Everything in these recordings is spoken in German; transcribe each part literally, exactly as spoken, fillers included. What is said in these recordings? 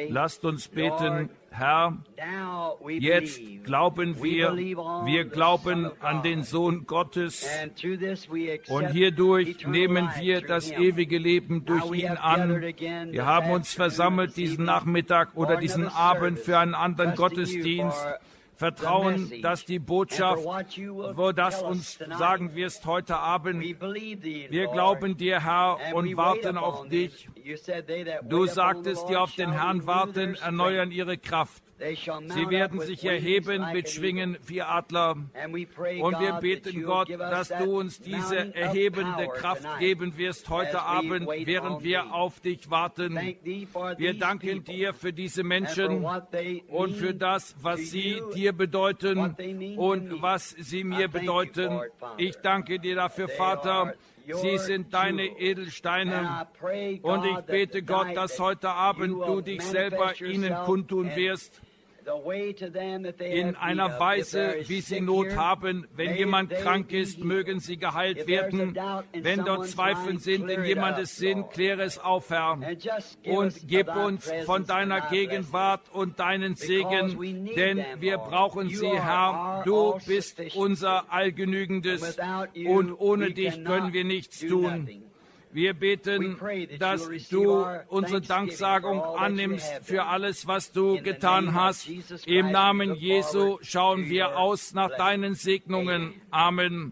Lasst uns beten, Herr, jetzt glauben wir, wir glauben an den Sohn Gottes und hierdurch nehmen wir das ewige Leben durch ihn an. Wir haben uns versammelt diesen Nachmittag oder diesen Abend für einen anderen Gottesdienst. Vertrauen, dass die Botschaft, wo das uns sagen wirst heute Abend, wir glauben dir, Herr, und warten auf dich. Du sagtest, die auf den Herrn warten, erneuern ihre Kraft. Sie werden sich erheben mit Schwingen wie Adler. Und wir beten, Gott, dass du uns diese erhebende Kraft geben wirst heute Abend, während wir auf dich warten. Wir danken dir für diese Menschen und für das, was sie dir bedeuten und was sie mir bedeuten. Ich danke dir dafür, Vater. Sie sind deine Edelsteine. Und ich bete, Gott, dass heute Abend du dich selber ihnen kundtun wirst. In einer Weise, wie sie Not haben. Wenn jemand krank ist, mögen sie geheilt werden. Wenn dort Zweifel sind in jemandes Sinn, kläre es auf, Herr. Und gib uns von deiner Gegenwart und deinen Segen, denn wir brauchen sie, Herr. Du bist unser Allgenügendes und ohne dich können wir nichts tun. Wir beten, dass du unsere Danksagung annimmst für alles, was du getan hast. Im Namen Jesu schauen wir aus nach deinen Segnungen. Amen.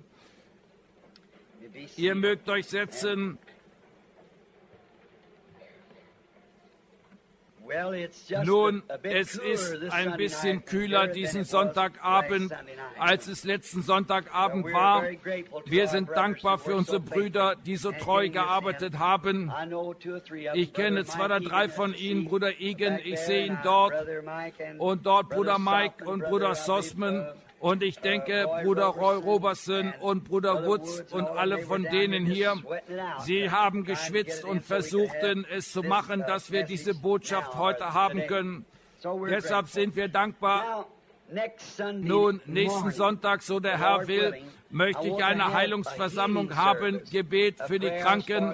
Ihr mögt euch setzen. Nun, es ist ein bisschen kühler diesen Sonntagabend, als es letzten Sonntagabend war. Wir sind dankbar für unsere Brüder, die so treu gearbeitet haben. Ich kenne zwei oder drei von ihnen, Bruder Egan, ich sehe ihn dort, und dort Bruder Mike und Bruder Sossman. Und ich denke, Bruder Roy Robertson und Bruder Woods und alle von denen hier, sie haben geschwitzt und versuchten es zu machen, dass wir diese Botschaft heute haben können. Deshalb sind wir dankbar. Nun, nächsten Sonntag, so der Herr will, möchte ich eine Heilungsversammlung haben, Gebet für die Kranken.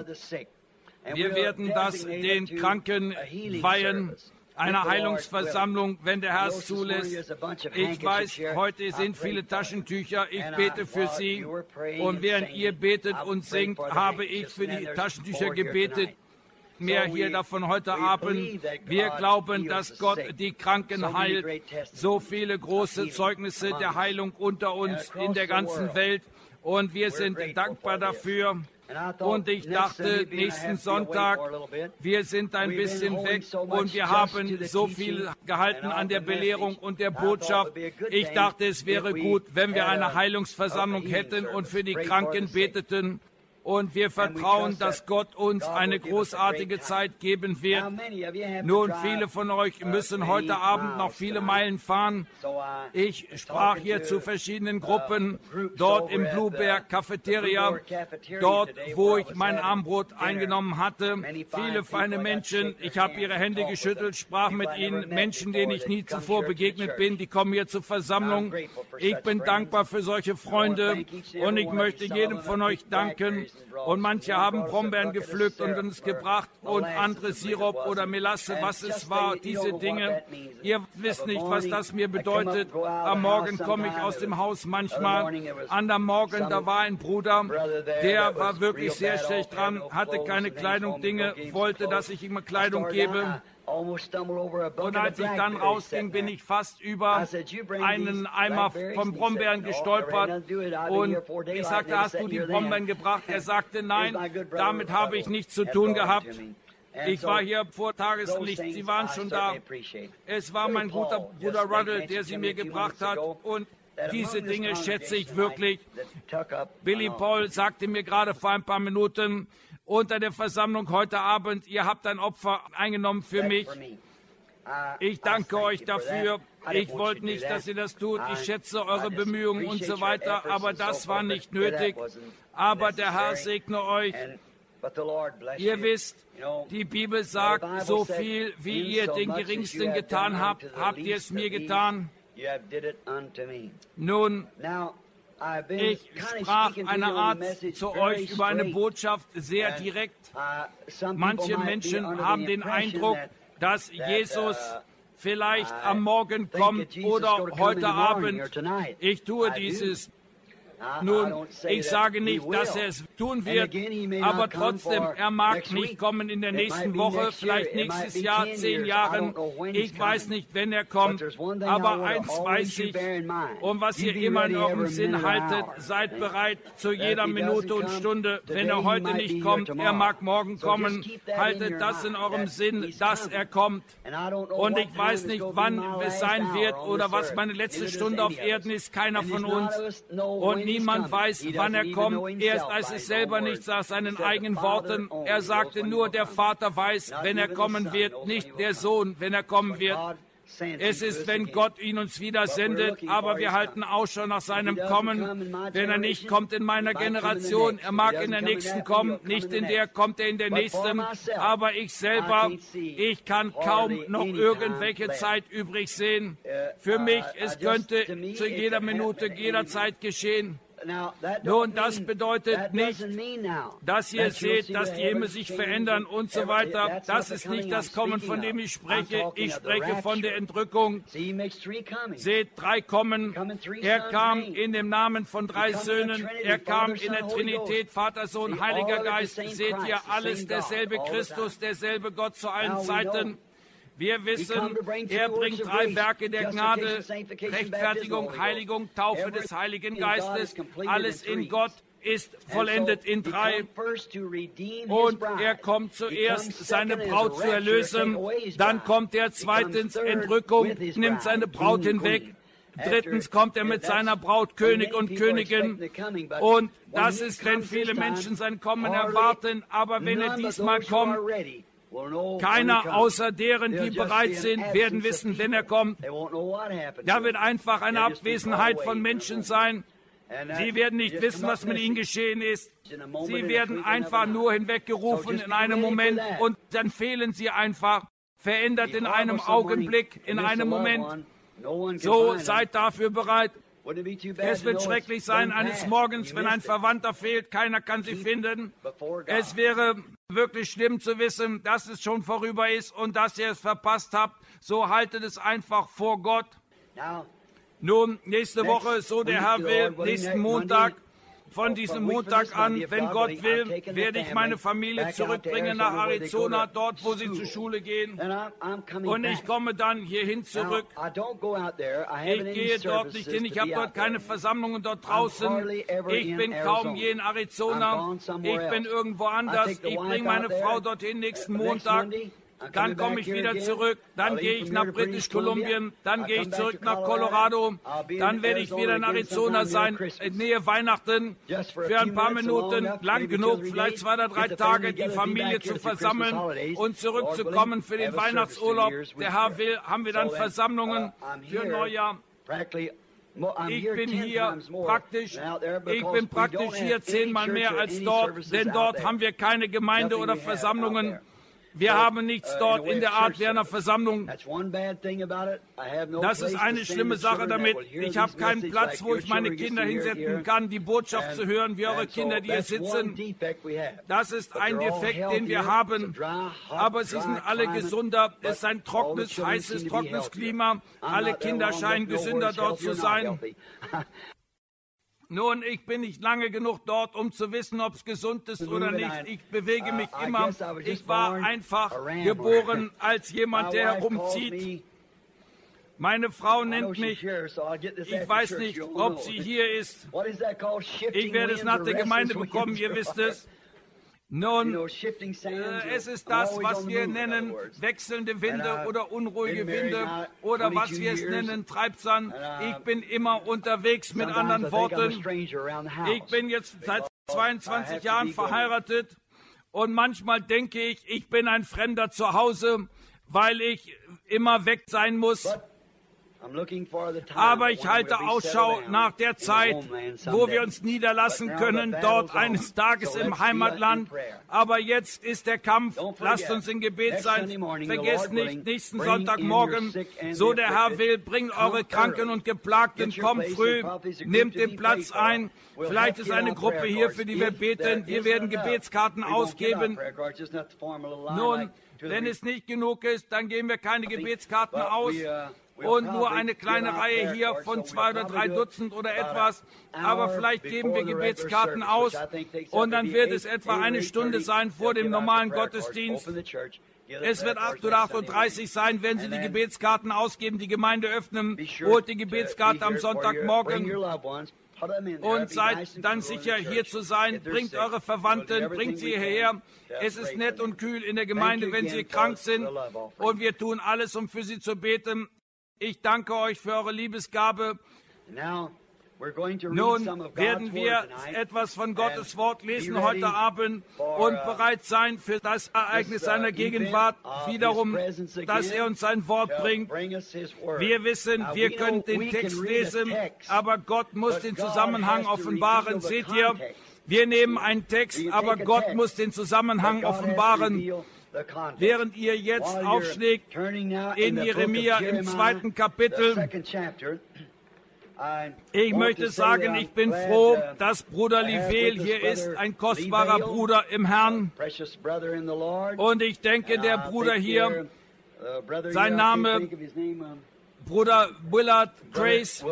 Wir werden das den Kranken weihen. Eine Heilungsversammlung, wenn der Herr es zulässt. Ich weiß, heute sind viele Taschentücher. Ich bete für sie. Und während ihr betet und singt, habe ich für die Taschentücher gebetet. Mehr hier davon heute Abend. Wir glauben, dass Gott die Kranken heilt. So viele große Zeugnisse der Heilung unter uns in der ganzen Welt. Und wir sind dankbar dafür. Und ich dachte, nächsten Sonntag, wir sind ein bisschen weg und wir haben so viel gehalten an der Belehrung und der Botschaft. Ich dachte, es wäre gut, wenn wir eine Heilungsversammlung hätten und für die Kranken beteten. Und wir vertrauen, dass Gott uns eine großartige Zeit geben wird. Nun, viele von euch müssen heute Abend noch viele Meilen fahren. Ich sprach hier zu verschiedenen Gruppen, dort im Blueberg Cafeteria, dort, wo ich mein Abendbrot eingenommen hatte. Viele feine Menschen, ich habe ihre Hände geschüttelt, sprach mit ihnen, Menschen, denen ich nie zuvor begegnet bin, die kommen hier zur Versammlung. Ich bin dankbar für solche Freunde und ich möchte jedem von euch danken. Und manche haben Brombeeren gepflückt und uns gebracht und andere Sirup oder Melasse, was es war, diese Dinge. Ihr wisst nicht, was das mir bedeutet. Am Morgen komme ich aus dem Haus manchmal. An der Morgen, da war ein Bruder, der war wirklich sehr schlecht dran, hatte keine Kleidung, Dinge, wollte, dass ich ihm Kleidung gebe. Und als ich dann rausging, bin ich fast über einen Eimer von Brombeeren gestolpert. Und ich sagte, hast du die Brombeeren gebracht? Er sagte, nein, damit habe ich nichts zu tun gehabt. Ich war hier vor Tageslicht, sie waren schon da. Es war mein guter Bruder Ruddle, der sie mir gebracht hat. Und diese Dinge schätze ich wirklich. Billy Paul sagte mir gerade vor ein paar Minuten, unter der Versammlung heute Abend, ihr habt ein Opfer eingenommen für mich. Ich danke euch dafür. Ich wollte nicht, dass ihr das tut. Ich schätze eure Bemühungen und so weiter, aber das war nicht nötig. Aber der Herr segne euch. Ihr wisst, die Bibel sagt, so viel, wie ihr den Geringsten getan habt, habt ihr es mir getan. Nun, ich sprach eine Art zu euch über eine Botschaft sehr direkt. Manche Menschen haben den Eindruck, dass Jesus vielleicht am Morgen kommt oder heute Abend. Ich tue dieses. Nun, ich sage nicht, dass er es tun wird, aber trotzdem, er mag nicht kommen in der nächsten Woche, vielleicht nächstes Jahr, zehn Jahren. Ich weiß nicht, wenn er kommt, aber eins weiß ich, und was ihr immer in eurem Sinn haltet, seid bereit zu jeder Minute und Stunde. Wenn er heute nicht kommt, er mag morgen kommen. Haltet das in eurem Sinn, dass er kommt. Und ich weiß nicht, wann es sein wird oder was meine letzte Stunde auf Erden ist, keiner von uns. Und niemand weiß, wann er kommt. Er weiß es selber nicht aus seinen eigenen Worten. Er sagte nur, der Vater weiß, wenn er kommen wird, nicht der Sohn, wenn er kommen wird. Es ist, wenn Gott ihn uns wieder sendet, aber wir halten Ausschau nach seinem Kommen. Wenn er nicht kommt in meiner Generation, er mag in der nächsten kommen, nicht in der, kommt er in der nächsten. Aber ich selber, ich kann kaum noch irgendwelche Zeit übrig sehen. Für mich, es könnte zu jeder Minute, jederzeit geschehen. Nun, das bedeutet nicht, dass ihr seht, dass die Himmel sich verändern und so weiter. Das ist nicht das Kommen, von dem ich spreche. Ich spreche von der Entrückung. Seht, drei kommen. Er kam in dem Namen von drei Söhnen. Er kam in der Trinität, Vater, Sohn, Heiliger Geist. Seht ihr, alles derselbe Christus, derselbe Gott zu allen Zeiten. Wir wissen, er bringt drei Werke der Gnade, Rechtfertigung, Heiligung, Taufe des Heiligen Geistes. Alles in Gott ist vollendet in drei. Und er kommt zuerst, seine Braut zu erlösen. Dann kommt er zweitens, Entrückung, nimmt seine Braut hinweg. Drittens kommt er mit seiner Braut, König und Königin. Und das ist, wenn viele Menschen sein Kommen erwarten. Aber wenn er diesmal kommt, keiner außer deren, die bereit sind, werden wissen, wenn er kommt. Da wird einfach eine Abwesenheit von Menschen sein. Sie werden nicht wissen, was mit ihnen geschehen ist. Sie werden einfach nur hinweggerufen in einem Moment und dann fehlen sie einfach, verändert in einem Augenblick, in einem Moment. So, seid dafür bereit. Es wird schrecklich sein eines Morgens, wenn ein Verwandter fehlt, keiner kann sie finden. Es wäre wirklich schlimm zu wissen, dass es schon vorüber ist und dass ihr es verpasst habt. So haltet es einfach vor Gott. Nun, nächste Woche, so der Herr will, nächsten Montag, von diesem Montag an, wenn Gott will, werde ich meine Familie zurückbringen nach Arizona, dort, wo sie zur Schule gehen. Und ich komme dann hierhin zurück. Ich gehe dort nicht hin, ich habe dort keine Versammlungen dort draußen. Ich bin kaum je in Arizona. Ich bin irgendwo anders. Ich bringe meine Frau dorthin nächsten Montag. Dann komme ich wieder zurück, dann gehe ich nach British Kolumbien, dann gehe ich zurück nach Colorado, dann werde ich wieder in Arizona sein, in Nähe Weihnachten, für ein paar Minuten, lang genug, vielleicht zwei oder drei Tage, die Familie zu versammeln und zurückzukommen für den Weihnachtsurlaub. Der Herr will, haben wir dann Versammlungen für Neujahr. Ich bin hier praktisch, ich bin praktisch hier zehnmal mehr als dort, denn dort haben wir keine Gemeinde oder Versammlungen. Wir haben nichts dort in der Art wie einer Versammlung. Das ist eine schlimme Sache damit. Ich habe keinen Platz, wo ich meine Kinder hinsetzen kann, die Botschaft zu hören, wie eure Kinder, die hier sitzen. Das ist ein Defekt, den wir haben. Aber sie sind alle gesunder. Es ist ein trockenes, heißes, trockenes Klima. Alle Kinder scheinen gesünder dort zu sein. Nun, ich bin nicht lange genug dort, um zu wissen, ob es gesund ist oder nicht. Ich bewege mich immer. Ich war einfach geboren als jemand, der herumzieht. Meine Frau nennt mich, ich weiß nicht, ob sie hier ist. Ich werde es nach der Gemeinde bekommen, ihr wisst es. Nun, äh, es ist das, was wir nennen wechselnde Winde oder unruhige Winde oder was wir es nennen Treibsand. Ich bin immer unterwegs, mit anderen Worten. Ich bin jetzt seit zweiundzwanzig Jahren verheiratet und manchmal denke ich, ich bin ein Fremder zu Hause, weil ich immer weg sein muss. Aber ich halte Ausschau nach der Zeit, wo wir uns niederlassen können, dort eines Tages im Heimatland. Aber jetzt ist der Kampf. Lasst uns in Gebet sein. Vergesst nicht, nächsten Sonntagmorgen, so der Herr will, bringt eure Kranken und Geplagten, kommt früh, nehmt den Platz ein. Vielleicht ist eine Gruppe hier, für die wir beten. Wir werden Gebetskarten ausgeben. Nun, wenn es nicht genug ist, dann geben wir keine Gebetskarten aus. Und nur eine kleine Reihe hier von zwei oder drei Dutzend oder etwas. Aber vielleicht geben wir Gebetskarten aus und dann wird es etwa eine Stunde sein vor dem normalen Gottesdienst. Es wird acht oder acht Uhr dreißig sein, wenn Sie die Gebetskarten ausgeben, die Gemeinde öffnen, holt die Gebetskarte am Sonntagmorgen und seid dann sicher, hier zu sein. Bringt eure Verwandten, bringt sie hierher. Es ist nett und kühl in der Gemeinde, wenn sie krank sind. Und wir tun alles, um für sie zu beten. Ich danke euch für eure Liebesgabe. Nun werden wir etwas von Gottes Wort lesen heute Abend und bereit sein für das Ereignis seiner Gegenwart, wiederum, dass er uns sein Wort bringt. Wir wissen, wir können den Text lesen, aber Gott muss den Zusammenhang offenbaren. Seht ihr, wir nehmen einen Text, aber Gott muss den Zusammenhang offenbaren. Während ihr jetzt aufschlägt in Jeremia im zweiten Kapitel, ich möchte sagen, ich bin froh, dass Bruder Livel hier ist, ein kostbarer Bruder im Herrn. Und ich denke, der Bruder hier, sein Name, Bruder Willard Grace.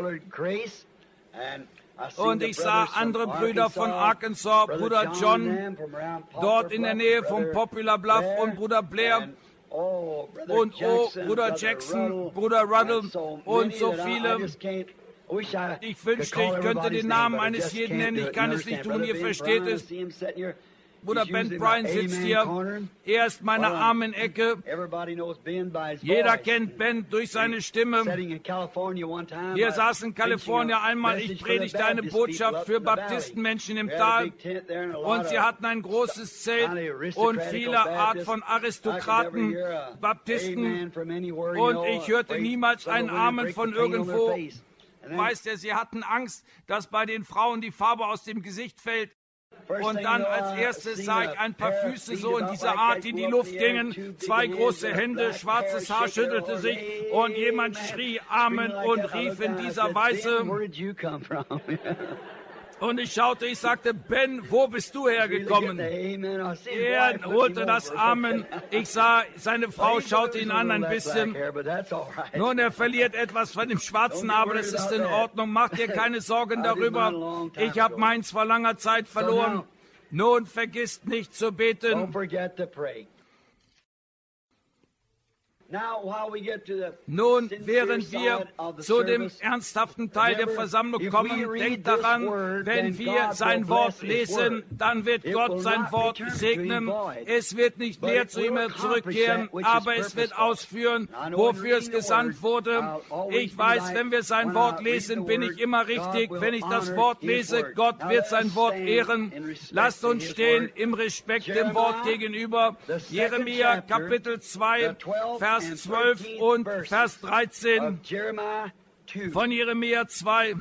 Und ich sah andere Brüder von Arkansas, Bruder John, dort in der Nähe vom Popular Bluff und Bruder Blair und oh, Bruder Jackson, Bruder Ruddle und so viele. Ich wünschte, ich könnte den Namen eines jeden nennen, ich kann es nicht tun, ihr versteht es. Bruder Ben Bryan sitzt hier, er ist meine armen Ecke. Jeder kennt Ben durch seine Stimme. Wir saßen in Kalifornien einmal, ich predigte eine Botschaft für Baptistenmenschen im Tal und sie hatten ein großes Zelt und viele Art von Aristokraten, Baptisten und ich hörte niemals einen Amen von irgendwo. Weißt du, sie hatten Angst, dass bei den Frauen die Farbe aus dem Gesicht fällt. Und dann als erstes sah ich ein paar Füße so in dieser Art, die in die Luft gingen. Zwei große Hände, schwarzes Haar schüttelte sich und jemand schrie Amen und rief in dieser Weise. Und ich schaute, ich sagte, Ben, wo bist du hergekommen? Er holte das Amen. Ich sah, seine Frau schaute ihn an ein bisschen. Nun, er verliert etwas von dem Schwarzen, aber das ist in Ordnung. Mach dir keine Sorgen darüber. Ich habe meins vor langer Zeit verloren. Nun, vergisst nicht zu beten. Nun, während wir zu dem ernsthaften Teil der Versammlung kommen, denkt daran, wenn wir sein Wort lesen, dann wird Gott sein Wort segnen. Es wird nicht leer zu ihm zurückkehren, aber es wird ausführen, wofür es gesandt wurde. Ich weiß, wenn wir sein Wort lesen, bin ich immer richtig. Wenn ich das Wort lese, Gott wird sein Wort ehren. Lasst uns stehen im Respekt dem Wort gegenüber. Jeremia Kapitel zwei, Vers zwölf und Vers dreizehn von Jeremia zwei.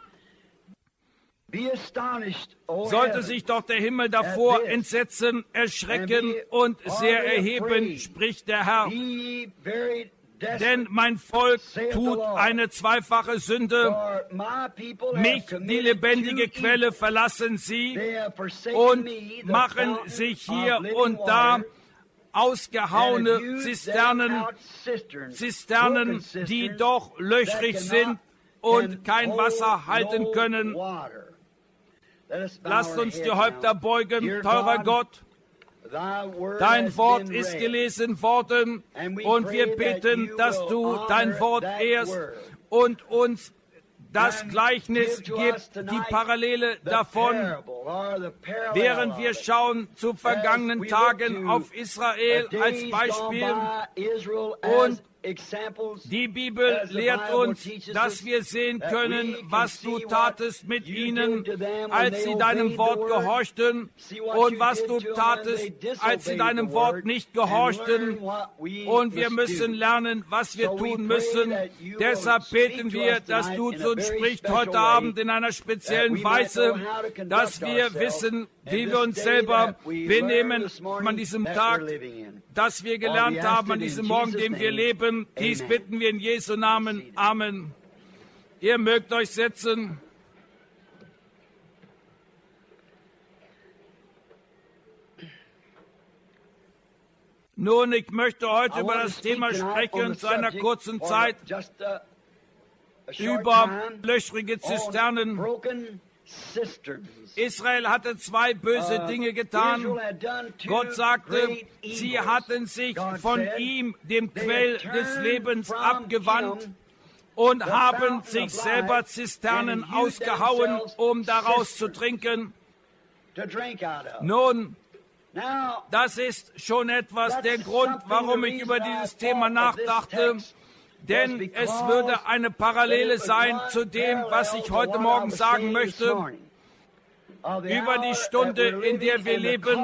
Sollte sich doch der Himmel davor entsetzen, erschrecken und sehr erheben, spricht der Herr. Denn mein Volk tut eine zweifache Sünde. Mich, die lebendige Quelle, verlassen sie und machen sich hier und da ausgehauene Zisternen, Zisternen, die doch löchrig sind und kein Wasser halten können. Lasst uns die Häupter beugen, teurer Gott. Dein Wort ist gelesen worden und wir beten, dass du dein Wort ehrst und uns das Gleichnis gibt, die Parallele davon, während wir schauen zu vergangenen Tagen auf Israel als Beispiel und Die Bibel lehrt uns, dass wir sehen können, was du tatest mit ihnen, als sie deinem Wort gehorchten, und was du tatest, als sie deinem Wort nicht gehorchten. Und wir müssen lernen, was wir tun müssen. Deshalb beten wir, dass du zu uns sprichst heute Abend in einer speziellen Weise, dass wir wissen, wie wir uns selber benehmen an diesem Tag, dass wir gelernt haben an diesem Morgen, den wir leben. Dies bitten wir in Jesu Namen. Amen. Ihr mögt euch setzen. Nun, ich möchte heute über das Thema sprechen, zu einer kurzen Zeit, über löchrige Zisternen. Israel hatte zwei böse Dinge getan. Gott sagte, sie hatten sich von ihm, dem Quell des Lebens, abgewandt und haben sich selber Zisternen ausgehauen, um daraus zu trinken. Nun, das ist schon etwas der Grund, warum ich über dieses Thema nachdachte. Denn es würde eine Parallele sein zu dem, was ich heute Morgen sagen möchte, über die Stunde, in der wir leben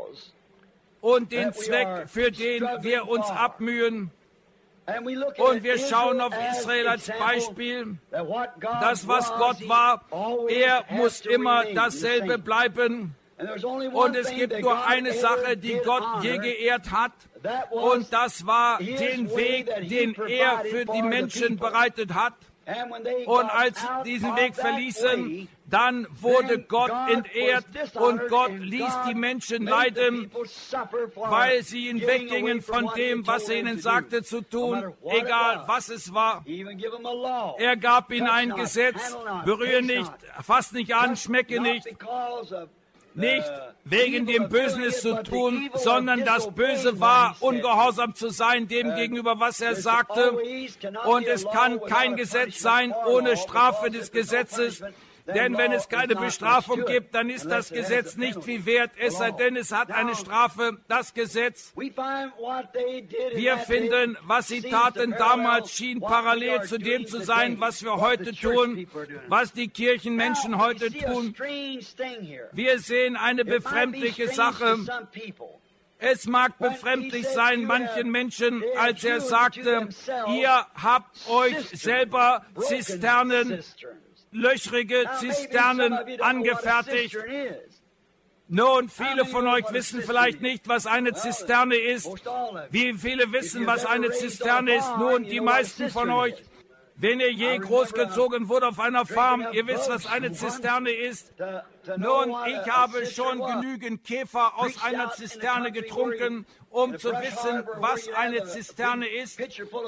und den Zweck, für den wir uns abmühen. Und wir schauen auf Israel als Beispiel. Das, was Gott war, er muss immer dasselbe bleiben. Und es gibt nur eine Sache, die Gott je geehrt hat, und das war den Weg, den er für die Menschen bereitet hat. Und als sie diesen Weg verließen, dann wurde Gott entehrt und Gott ließ die Menschen leiden, weil sie ihn weggingen von dem, was er ihnen sagte zu tun, egal was es war. Er gab ihnen ein Gesetz, berühre nicht, fass nicht an, schmecke nicht. Nicht wegen dem Bösen es zu tun, sondern das Böse war, ungehorsam zu sein dem gegenüber, was er sagte. Und es kann kein Gesetz sein ohne Strafe des Gesetzes. Denn wenn es keine Bestrafung gibt, dann ist das Gesetz nicht viel wert, es sei denn, es hat eine Strafe, das Gesetz. Wir finden, was sie taten damals, schien parallel zu dem zu sein, was wir heute tun, was die Kirchenmenschen heute tun. Wir sehen eine befremdliche Sache. Es mag befremdlich sein, manchen Menschen, als er sagte, ihr habt euch selber Zisternen, löchrige Zisternen angefertigt. Nun, viele von euch wissen vielleicht nicht, was eine Zisterne ist. Wie viele wissen, was eine Zisterne ist? Nun, die meisten von euch, wenn ihr je großgezogen wurde auf einer Farm, ihr wisst, was eine Zisterne ist. Nun, ich habe schon genügend Käfer aus einer Zisterne getrunken, um zu wissen, was eine Zisterne ist.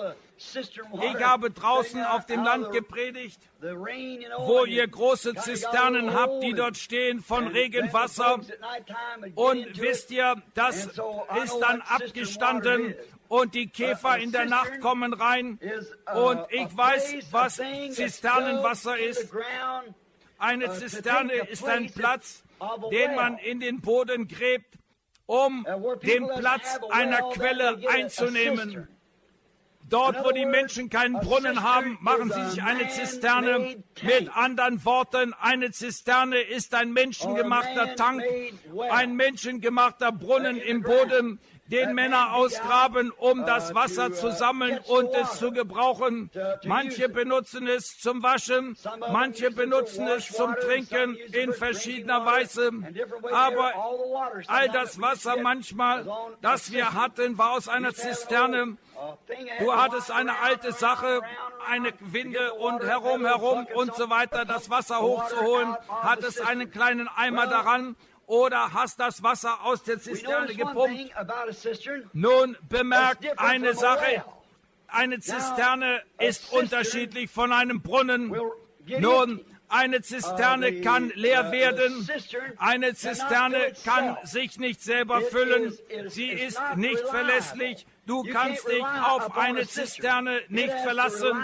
Ich habe draußen auf dem Land gepredigt, wo ihr große Zisternen habt, die dort stehen von Regenwasser. Und wisst ihr, das ist dann abgestanden und die Käfer in der Nacht kommen rein. Und ich weiß, was Zisternenwasser ist. Eine Zisterne ist ein Platz, den man in den Boden gräbt, um den Platz einer Quelle einzunehmen. Dort, wo die Menschen keinen Brunnen haben, machen sie sich eine Zisterne. Mit anderen Worten, eine Zisterne ist ein menschengemachter Tank, ein menschengemachter Brunnen im Boden, den Männer ausgraben, um das Wasser zu sammeln und es zu gebrauchen. Manche benutzen es zum Waschen, manche benutzen es zum Trinken in verschiedener Weise. Aber all das Wasser manchmal, das wir hatten, war aus einer Zisterne. Du hattest eine alte Sache, eine Winde und herum, herum und so weiter, das Wasser hochzuholen, hattest einen kleinen Eimer daran. Oder hast das Wasser aus der Zisterne gepumpt? Nun, bemerkt eine Sache. Eine Zisterne ist unterschiedlich von einem Brunnen. Nun, eine Zisterne kann leer werden. Eine Zisterne kann sich nicht selber füllen. Sie ist nicht verlässlich. Du kannst dich auf eine Zisterne nicht verlassen.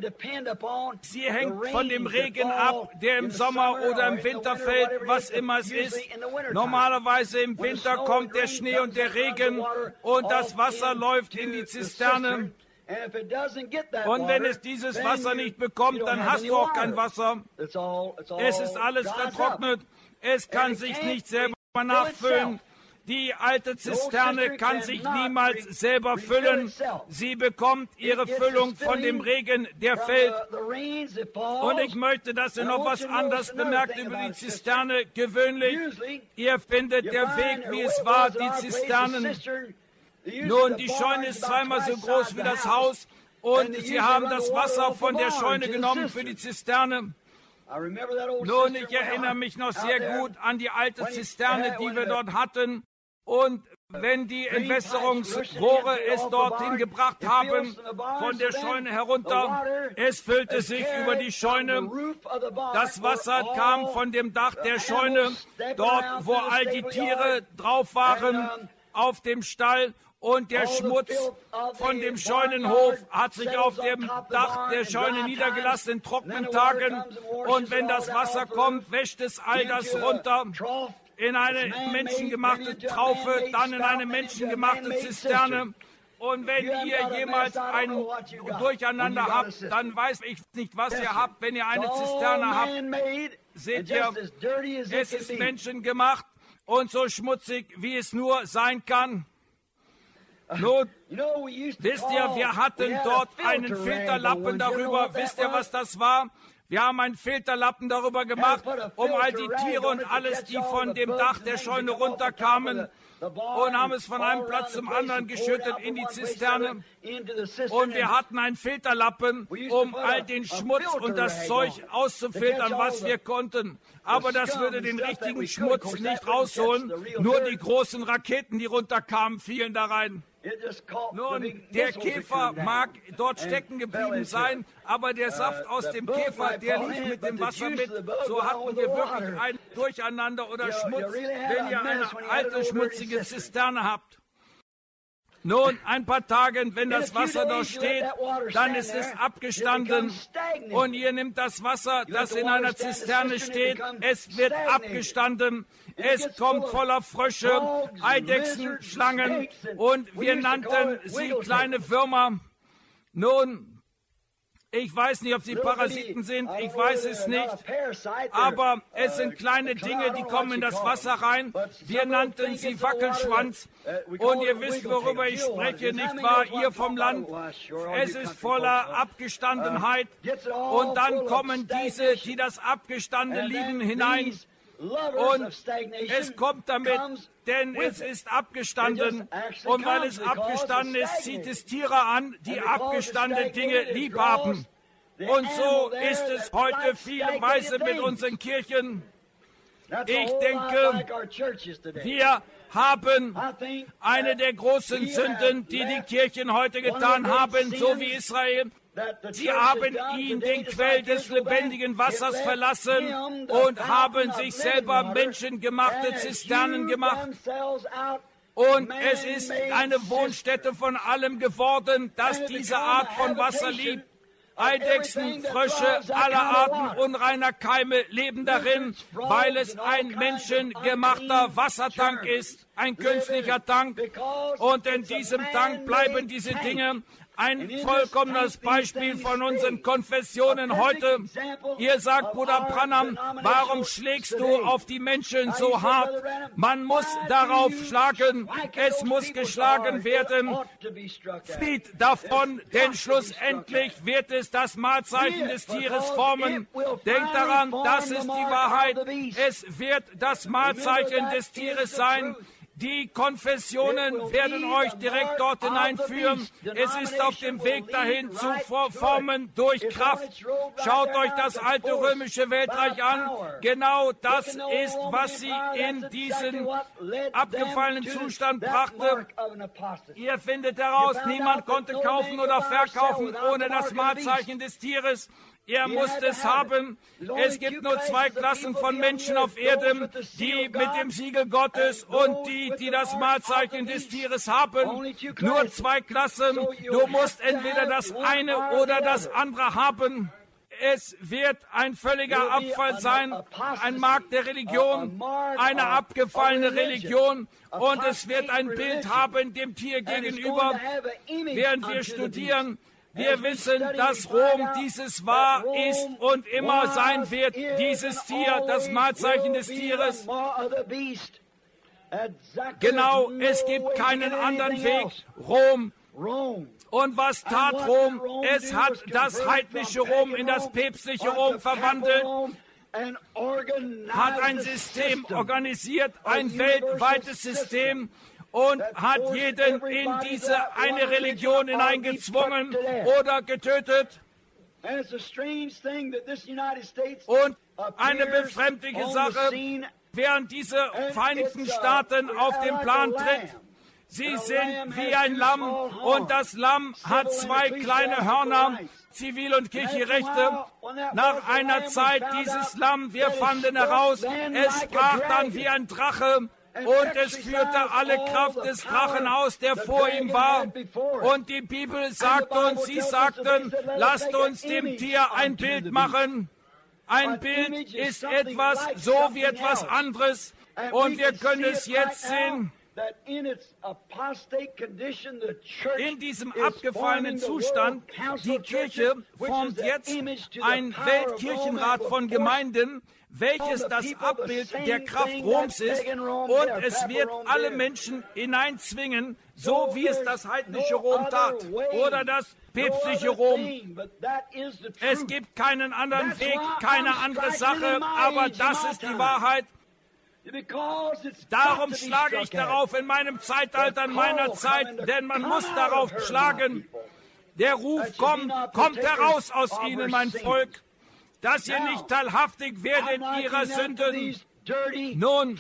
Sie hängt von dem Regen ab, der im Sommer oder im Winter fällt, was immer es ist. Normalerweise im Winter kommt der Schnee und der Regen und das Wasser läuft in die Zisterne. Und wenn es dieses Wasser nicht bekommt, dann hast du auch kein Wasser. Es ist alles vertrocknet. Es kann sich nicht selber nachfüllen. Die alte Zisterne kann sich niemals selber füllen. Sie bekommt ihre Füllung von dem Regen, der fällt. Und ich möchte, dass ihr noch was anderes bemerkt über die Zisterne. Gewöhnlich, ihr findet der Weg, wie es war, die Zisternen. Nun, die Scheune ist zweimal so groß wie das Haus. Und sie haben das Wasser von der Scheune genommen für die Zisterne. Nun, ich erinnere mich noch sehr gut an die alte Zisterne, die wir dort hatten. Und wenn die Entwässerungsrohre es dorthin gebracht haben, von der Scheune herunter, es füllte sich über die Scheune. Das Wasser kam von dem Dach der Scheune, dort, wo all die Tiere drauf waren, auf dem Stall. Und der Schmutz von dem Scheunenhof hat sich auf dem Dach der Scheune niedergelassen in trockenen Tagen. Und wenn das Wasser kommt, wäscht es all das runter in eine menschengemachte Traufe, dann in eine menschengemachte Zisterne. Und wenn ihr jemals ein Durcheinander habt, dann weiß ich nicht, was ihr habt. Wenn ihr eine Zisterne habt, seht ihr, es ist menschengemacht und so schmutzig, wie es nur sein kann. Nun, wisst ihr, wir hatten dort einen Filterlappen darüber. Wisst ihr, was das war? Wir haben einen Filterlappen darüber gemacht, um all die Tiere und alles, die von dem Dach der Scheune runterkamen, und haben es von einem Platz zum anderen geschüttet in die Zisterne. Und wir hatten einen Filterlappen, um all den Schmutz und das Zeug auszufiltern, was wir konnten. Aber das würde den richtigen Schmutz nicht rausholen. Nur die großen Raketen, die runterkamen, fielen da rein. Nun, der Käfer mag dort stecken geblieben sein, aber der Saft aus dem Käfer, der lief mit dem Wasser mit. So hatten wir wirklich ein Durcheinander oder Schmutz, wenn ihr eine alte, schmutzige Zisterne habt. Nun, ein paar Tage, wenn das Wasser dort steht, dann ist es abgestanden und ihr nehmt das Wasser, das in einer Zisterne steht, es wird abgestanden, es kommt voller Frösche, Eidechsen, Schlangen und wir nannten sie kleine Würmer. Nun, ich weiß nicht, ob sie Parasiten sind, ich weiß es nicht, aber es sind kleine Dinge, die kommen in das Wasser rein. Wir nannten sie Wackelschwanz und ihr wisst, worüber ich spreche, nicht wahr, ihr vom Land. Es ist voller Abgestandenheit und dann kommen diese, die das Abgestanden lieben, hinein. Und es kommt damit, denn es ist abgestanden. Und weil es abgestanden ist, zieht es Tiere an, die abgestandene Dinge lieb haben. Und so ist es heute viele Weise mit unseren Kirchen. Ich denke, wir haben eine der großen Sünden, die die Kirchen heute getan haben, so wie Israel. Sie haben ihn, den Quell des lebendigen Wassers, verlassen und haben sich selber menschengemachte Zisternen gemacht. Und es ist eine Wohnstätte von allem geworden, das diese Art von Wasser liebt. Eidechsen, Frösche, aller Arten unreiner Keime leben darin, weil es ein menschengemachter Wassertank ist, ein künstlicher Tank. Und in diesem Tank bleiben diese Dinge. Ein vollkommenes Beispiel von unseren Konfessionen heute. Ihr sagt, Bruder Branham, warum schlägst du auf die Menschen so hart? Man muss darauf schlagen. Es muss geschlagen werden. Flieht davon, denn schlussendlich wird es das Malzeichen des Tieres formen. Denkt daran, das ist die Wahrheit. Es wird das Malzeichen des Tieres sein. Die Konfessionen werden euch direkt dort hineinführen. Es ist auf dem Weg dahin zu formen durch Kraft. Schaut euch das alte römische Weltreich an. Genau das ist, was sie in diesen abgefallenen Zustand brachte. Ihr findet heraus, niemand konnte kaufen oder verkaufen ohne das Malzeichen des Tieres. Er musste es haben. Es gibt nur zwei Klassen von Menschen auf Erden, die mit dem Siegel Gottes und die, die das Malzeichen des Tieres haben. Nur zwei Klassen. Du musst entweder das eine oder das andere haben. es wird ein völliger Abfall sein, ein Mark der Religion, eine abgefallene Religion, und es wird ein Bild haben dem Tier gegenüber. Während wir studieren, wir wissen, dass Rom dieses war, ist und immer sein wird, dieses Tier, das Malzeichen des Tieres. Genau, es gibt keinen anderen Weg. Rom. Und was tat Rom? Es hat das heidnische Rom in das päpstliche Rom verwandelt, hat ein System organisiert, ein weltweites System, und hat jeden in diese eine Religion hineingezwungen oder getötet. Und eine befremdliche Sache, während diese Vereinigten Staaten auf den Plan tritt, sie sind wie ein Lamm, und das Lamm hat zwei kleine Hörner, Zivil- und Kirchenrechte. Nach einer Zeit dieses Lamm, wir fanden heraus, es sprach dann wie ein Drache, und es führte alle Kraft des Drachen aus, der vor ihm war. Und die Bibel sagt uns, sie sagten, lasst uns dem Tier ein Bild machen. Ein Bild ist etwas, so wie etwas anderes. Und wir können es jetzt sehen. In diesem abgefallenen Zustand, die Kirche formt jetzt ein Weltkirchenrat von Gemeinden, welches das Abbild der Kraft Roms ist, und es wird alle Menschen hineinzwingen, so wie es das heidnische Rom tat oder das päpstliche Rom. Es gibt keinen anderen Weg, keine andere Sache, aber das ist die Wahrheit. Darum schlage ich darauf in meinem Zeitalter, in meiner Zeit, denn man muss darauf schlagen. Der Ruf kommt, kommt heraus aus ihnen, mein Volk, dass ihr nicht teilhaftig werdet ihrer Sünden. Nun,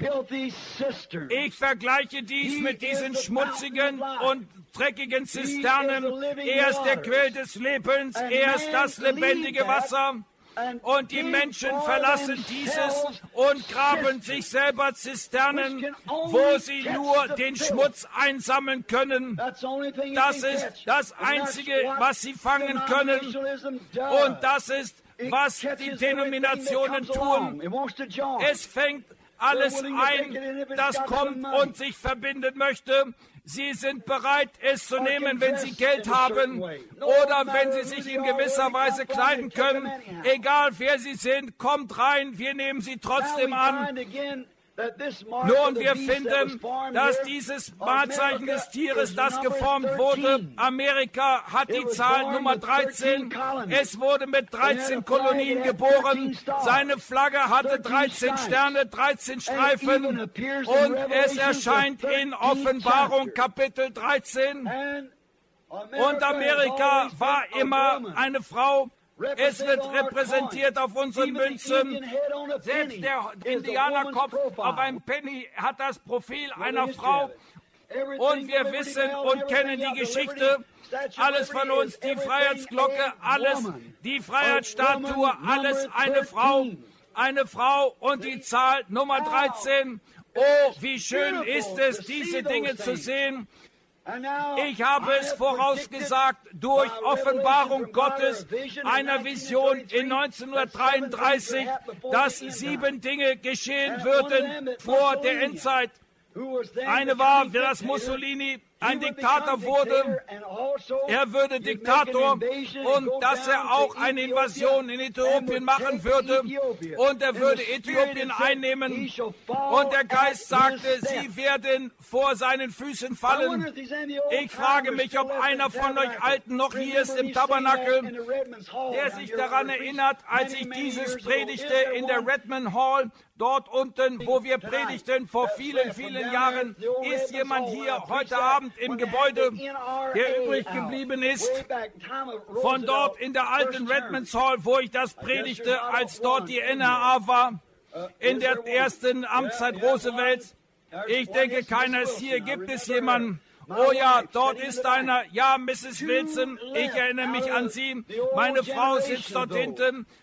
ich vergleiche dies mit diesen schmutzigen und dreckigen Zisternen. Er ist der Quell des Lebens, er ist das lebendige Wasser. Und die Menschen verlassen dieses und graben sich selber Zisternen, wo sie nur den Schmutz einsammeln können. Das ist das Einzige, was sie fangen können. Und das ist, was die Denominationen tun. Es fängt alles ein, das kommt und sich verbinden möchte. Sie sind bereit, es zu nehmen, wenn sie Geld haben oder wenn sie sich in gewisser Weise kleiden können. Egal wer sie sind, kommt rein, wir nehmen sie trotzdem an. Nun, wir finden, dass dieses Malzeichen des Tieres, das geformt wurde, Amerika hat die Zahl Nummer dreizehn. Es wurde mit dreizehn Kolonien geboren. Seine Flagge hatte dreizehn Sterne, dreizehn Streifen. Und es erscheint in Offenbarung Kapitel dreizehn. Und Amerika war immer eine Frau. Es wird repräsentiert auf unseren Münzen. Selbst der Indianerkopf auf einem Penny hat das Profil einer Frau. Und wir wissen und kennen die Geschichte. Alles von uns, die Freiheitsglocke, alles, die Freiheitsstatue, alles eine Frau. Eine Frau und die Zahl Nummer dreizehn. Oh, wie schön ist es, diese Dinge zu sehen. Ich habe es vorausgesagt durch Offenbarung Gottes, einer Vision in neunzehnhundertdreiunddreißig, dass sieben Dinge geschehen würden vor der Endzeit. Eine war, dass Mussolini ein Diktator wurde. Er würde Diktator, und dass er auch eine Invasion in Äthiopien machen würde. Und er würde Äthiopien einnehmen. Und der Geist sagte, sie werden vor seinen Füßen fallen. Ich frage mich, ob einer von euch Alten noch hier ist im Tabernakel, der sich daran erinnert, als ich dieses predigte in der Redmond Hall, dort unten, wo wir predigten vor vielen, vielen Jahren. Ist jemand hier heute Abend im Gebäude, der übrig geblieben ist, von dort in der alten Redmond Hall, wo ich das predigte, als dort die N R A war, in der ersten Amtszeit Roosevelts? Ich denke, keiner ist hier. Gibt es jemanden? Oh ja, dort ist einer. Ja, Missus Wilson, ich erinnere mich an Sie. Meine Frau sitzt dort hinten.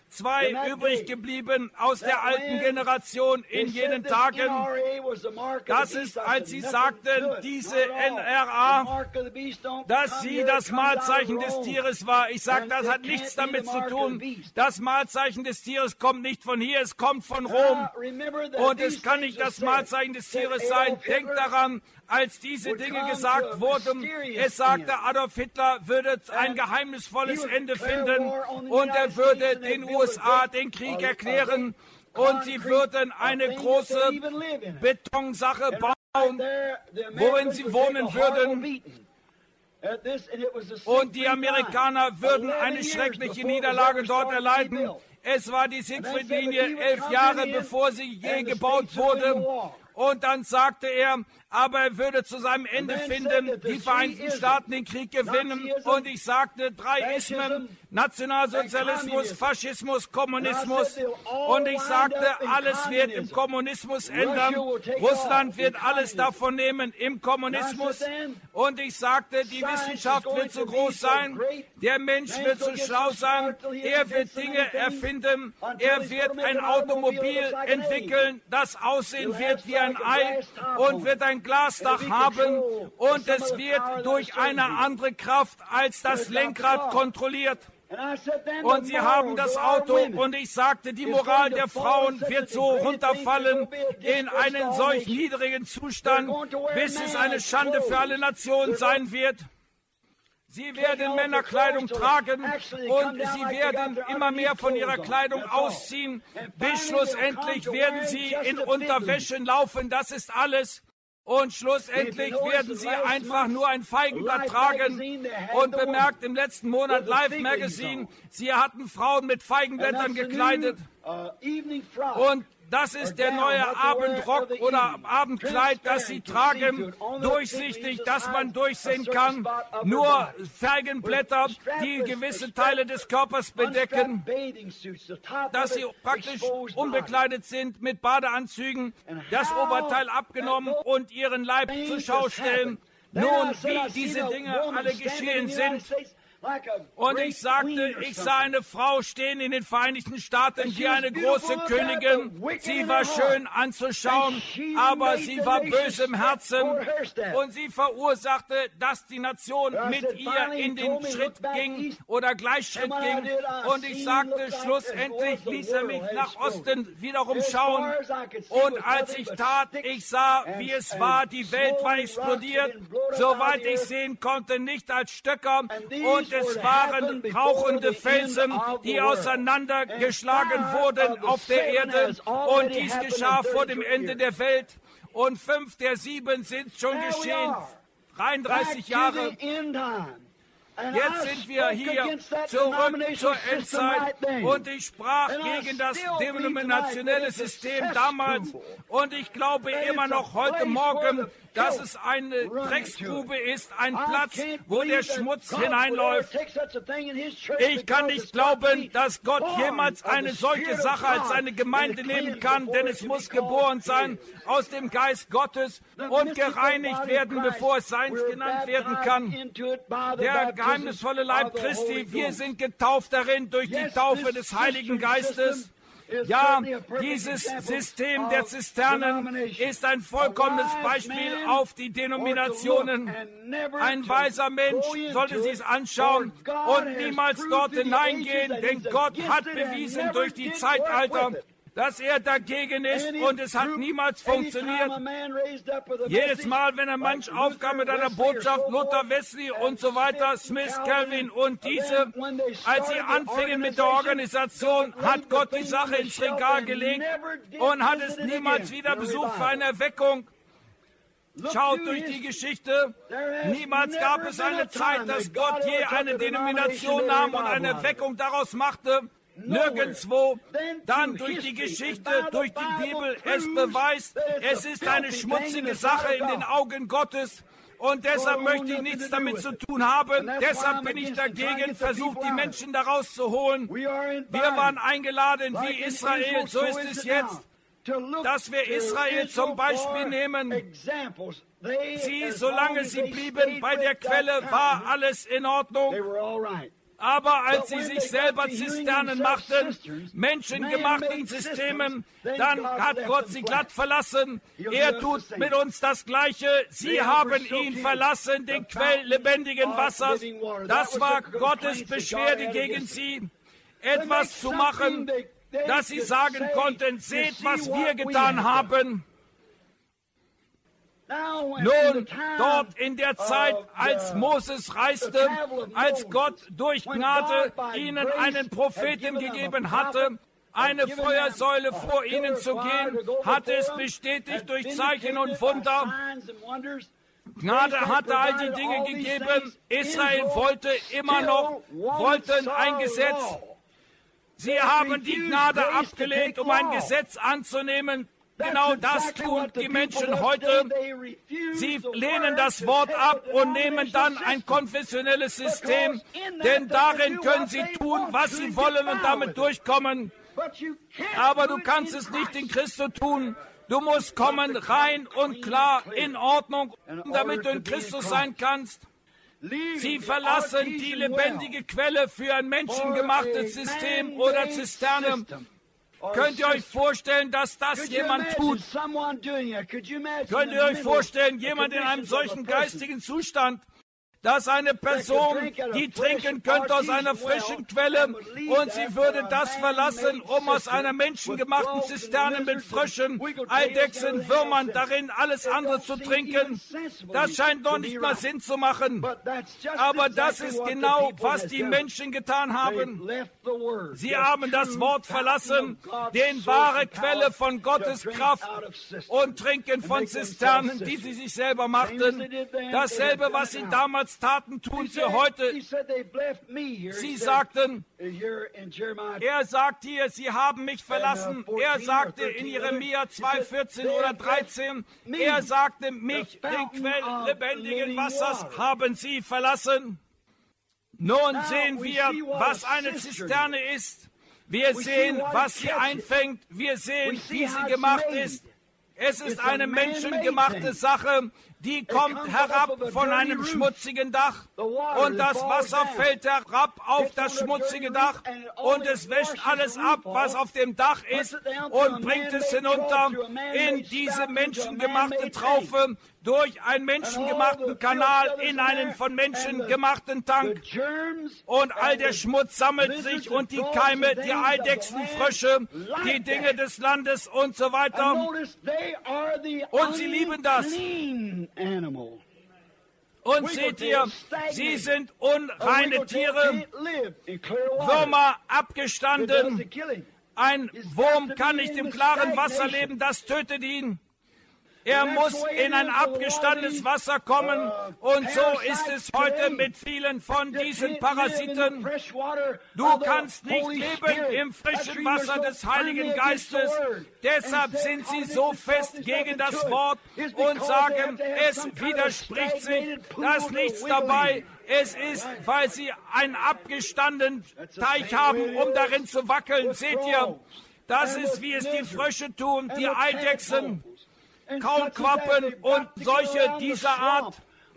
zwei übrig geblieben aus der alten Generation in jenen Tagen. Das ist, als sie sagten, diese N R A, dass sie das Malzeichen des Tieres war. Ich sage, das hat nichts damit zu tun. Das Malzeichen des Tieres kommt nicht von hier, es kommt von Rom. Und es kann nicht das Malzeichen des Tieres sein. Denkt daran, als diese Dinge gesagt wurden, es sagte, Adolf Hitler würde ein geheimnisvolles Ende finden und er würde den U S A den Krieg erklären und sie würden eine große Betonsache bauen, worin sie wohnen würden. Und die Amerikaner würden eine schreckliche Niederlage dort erleiden. Es war die Siegfried-Linie elf Jahre, bevor sie je gebaut wurde. Und dann sagte er, aber er würde zu seinem Ende finden, die Vereinigten Staaten den Krieg gewinnen. Und ich sagte, drei Ismen, Nationalsozialismus, Faschismus, Kommunismus. Und ich sagte, alles wird im Kommunismus ändern. Russland wird alles davon nehmen im Kommunismus. Und ich sagte, die Wissenschaft wird so groß sein, der Mensch wird so schlau sein, er wird Dinge erfinden, er wird ein Automobil entwickeln, das aussehen wird wie ein Ei und wird ein Glasdach haben und es wird durch eine andere Kraft als das Lenkrad kontrolliert. Und sie haben das Auto und ich sagte, die Moral der Frauen wird so runterfallen in einen solch niedrigen Zustand, bis es eine Schande für alle Nationen sein wird. Sie werden Männerkleidung tragen und sie werden immer mehr von ihrer Kleidung ausziehen, bis schlussendlich werden sie in Unterwäschen laufen, das ist alles. Und schlussendlich werden sie einfach nur ein Feigenblatt tragen. Und bemerkt im letzten Monat Life Magazine, sie hatten Frauen mit Feigenblättern gekleidet. Und das ist der neue Abendrock oder Abendkleid, das sie tragen, durchsichtig, dass man durchsehen kann. Nur Feigenblätter, die gewisse Teile des Körpers bedecken, dass sie praktisch unbekleidet sind mit Badeanzügen, das Oberteil abgenommen und ihren Leib zur Schau stellen. Nun, wie diese Dinge alle geschehen sind. Und ich sagte, ich sah eine Frau stehen in den Vereinigten Staaten wie eine große Königin. Sie war schön anzuschauen, aber sie war böse im Herzen. Und sie verursachte, dass die Nation mit ihr in den Schritt ging oder Gleichschritt ging. Und ich sagte, schlussendlich ließ er mich nach Osten wiederum schauen. Und als ich tat, ich sah, wie es war, die Welt war explodiert, soweit ich sehen konnte, nicht als Stöcker. Und es waren rauchende Felsen, die auseinandergeschlagen wurden auf der Erde. Und dies geschah vor dem Ende der Welt. Und fünf der sieben sind schon geschehen. dreiunddreißig Jahre. Jetzt sind wir hier zurück zur Endzeit und ich sprach gegen das denominationelle System damals und ich glaube immer noch heute Morgen, dass es eine Drecksgrube ist, ein Platz, wo der Schmutz hineinläuft. Ich kann nicht glauben, dass Gott jemals eine solche Sache als seine Gemeinde nehmen kann, denn es muss geboren sein aus dem Geist Gottes und gereinigt werden, bevor es seins genannt werden kann. Der geheimnisvolle Leib Christi, wir sind getauft darin durch die Taufe des Heiligen Geistes. Ja, dieses System der Zisternen ist ein vollkommenes Beispiel auf die Denominationen. Ein weiser Mensch sollte sich es anschauen und niemals dort hineingehen, denn Gott hat bewiesen durch die Zeitalter, dass er dagegen ist und es hat niemals funktioniert. Jedes Mal, wenn ein Mensch aufkam mit einer Botschaft, Luther, Wesley und so weiter, Smith, Calvin und diese, als sie anfingen mit der Organisation, hat Gott die Sache ins Regal gelegt und hat es niemals wieder besucht für eine Erweckung. Schaut durch die Geschichte, niemals gab es eine Zeit, dass Gott je eine Denomination nahm und eine Erweckung daraus machte. Nirgendwo. Dann durch die Geschichte, durch die Bibel, es beweist, es ist eine schmutzige Sache in den Augen Gottes. Und deshalb möchte ich nichts damit zu tun haben. Deshalb bin ich dagegen, versucht die Menschen da rauszuholen. Wir waren eingeladen wie Israel, so ist es jetzt, dass wir Israel zum Beispiel nehmen. Sie, solange sie blieben bei der Quelle, war alles in Ordnung. Aber als sie sich selber Zisternen machten, menschengemachten Systemen, dann hat Gott sie glatt verlassen. Er tut mit uns das Gleiche. Sie haben ihn verlassen, den Quell lebendigen Wassers. Das war Gottes Beschwerde gegen sie, etwas zu machen, dass sie sagen konnten, seht, was wir getan haben. Nun, dort in der Zeit, als Moses reiste, als Gott durch Gnade ihnen einen Propheten gegeben hatte, eine Feuersäule vor ihnen zu gehen, hatte es bestätigt durch Zeichen und Wunder. Gnade hatte all die Dinge gegeben. Israel wollte immer noch, wollten ein Gesetz. Sie haben die Gnade abgelehnt, um ein Gesetz anzunehmen. Genau das tun die Menschen heute. Sie lehnen das Wort ab und nehmen dann ein konfessionelles System, denn darin können sie tun, was sie wollen und damit durchkommen. Aber du kannst es nicht in Christus tun. Du musst kommen, rein und klar, in Ordnung, damit du in Christus sein kannst. Sie verlassen die lebendige Quelle für ein menschengemachtes System oder Zisterne. Könnt ihr euch vorstellen, dass das jemand tut? Könnt ihr euch vorstellen, jemand in einem solchen geistigen Zustand, dass eine Person, die trinken könnte aus einer frischen Quelle und sie würde das verlassen, um aus einer menschengemachten Zisterne mit Fröschen, Eidechsen, Würmern darin alles andere zu trinken. Das scheint doch nicht mal Sinn zu machen. Aber das ist genau, was die Menschen getan haben. Sie haben das Wort verlassen, den wahre Quelle von Gottes Kraft, und trinken von Zisternen, die sie sich selber machten. Dasselbe, was sie damals taten, tun sie heute. Sie sagten, er sagt hier, sie haben mich verlassen. Er sagte in Jeremia zwei, vierzehn oder dreizehn, er sagte, mich, den Quell lebendigen Wassers, haben sie verlassen. Nun sehen wir, was eine Zisterne ist. Wir sehen, was sie einfängt. Wir sehen, wie sie gemacht ist. Es ist eine menschengemachte Sache, die kommt herab von einem schmutzigen Dach und das Wasser fällt herab auf das schmutzige Dach und es wäscht alles ab, was auf dem Dach ist, und bringt es hinunter in diese menschengemachte Traufe durch einen menschengemachten Kanal in einen von Menschen gemachten Tank. Und all der Schmutz sammelt sich und die Keime, die Eidechsen, Frösche, die Dinge des Landes und so weiter. Und sie lieben das. Und seht ihr, sie sind unreine Tiere, Würmer abgestanden. Ein Wurm kann nicht im klaren Wasser leben, das tötet ihn. Er muss in ein abgestandenes Wasser kommen. Und so ist es heute mit vielen von diesen Parasiten. Du kannst nicht leben im frischen Wasser des Heiligen Geistes. Deshalb sind sie so fest gegen das Wort und sagen, es widerspricht sich, da ist nichts dabei. Es ist, weil sie einen abgestandenen Teich haben, um darin zu wackeln. Seht ihr, das ist, wie es die Frösche tun, die Eidechsen, Kaulquappen und solche dieser Art.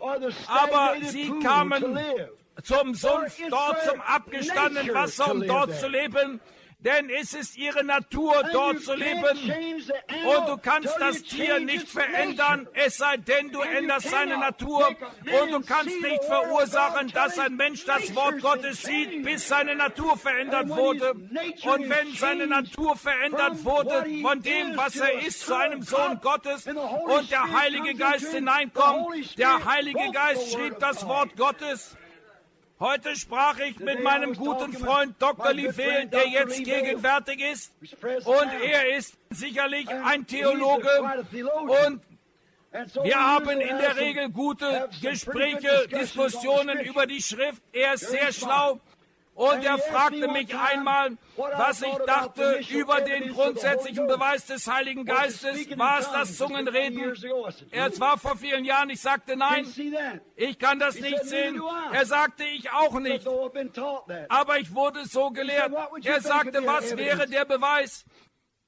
Aber sie kamen zum Sumpf, dort zum abgestandenen Wasser, um dort zu leben. Denn es ist ihre Natur, dort zu leben. Und du kannst das Tier nicht verändern, es sei denn, du änderst seine Natur. Und du kannst nicht verursachen, dass ein Mensch das Wort Gottes sieht, bis seine Natur verändert wurde. Und wenn seine Natur verändert wurde von dem, was er ist, zu einem Sohn Gottes, und der Heilige Geist hineinkommt, der Heilige Geist schrieb das Wort Gottes. Heute sprach ich mit meinem guten Freund Doktor Livell, der jetzt gegenwärtig ist. Und er ist sicherlich ein Theologe. Und wir haben in der Regel gute Gespräche, Diskussionen über die Schrift. Er ist sehr schlau. Und er fragte mich einmal, was ich dachte über den grundsätzlichen Beweis des Heiligen Geistes. War es das Zungenreden? Es war vor vielen Jahren. Ich sagte, nein, ich kann das nicht sehen. Er sagte, ich auch nicht. Aber ich wurde so gelehrt. Er sagte, was wäre der Beweis?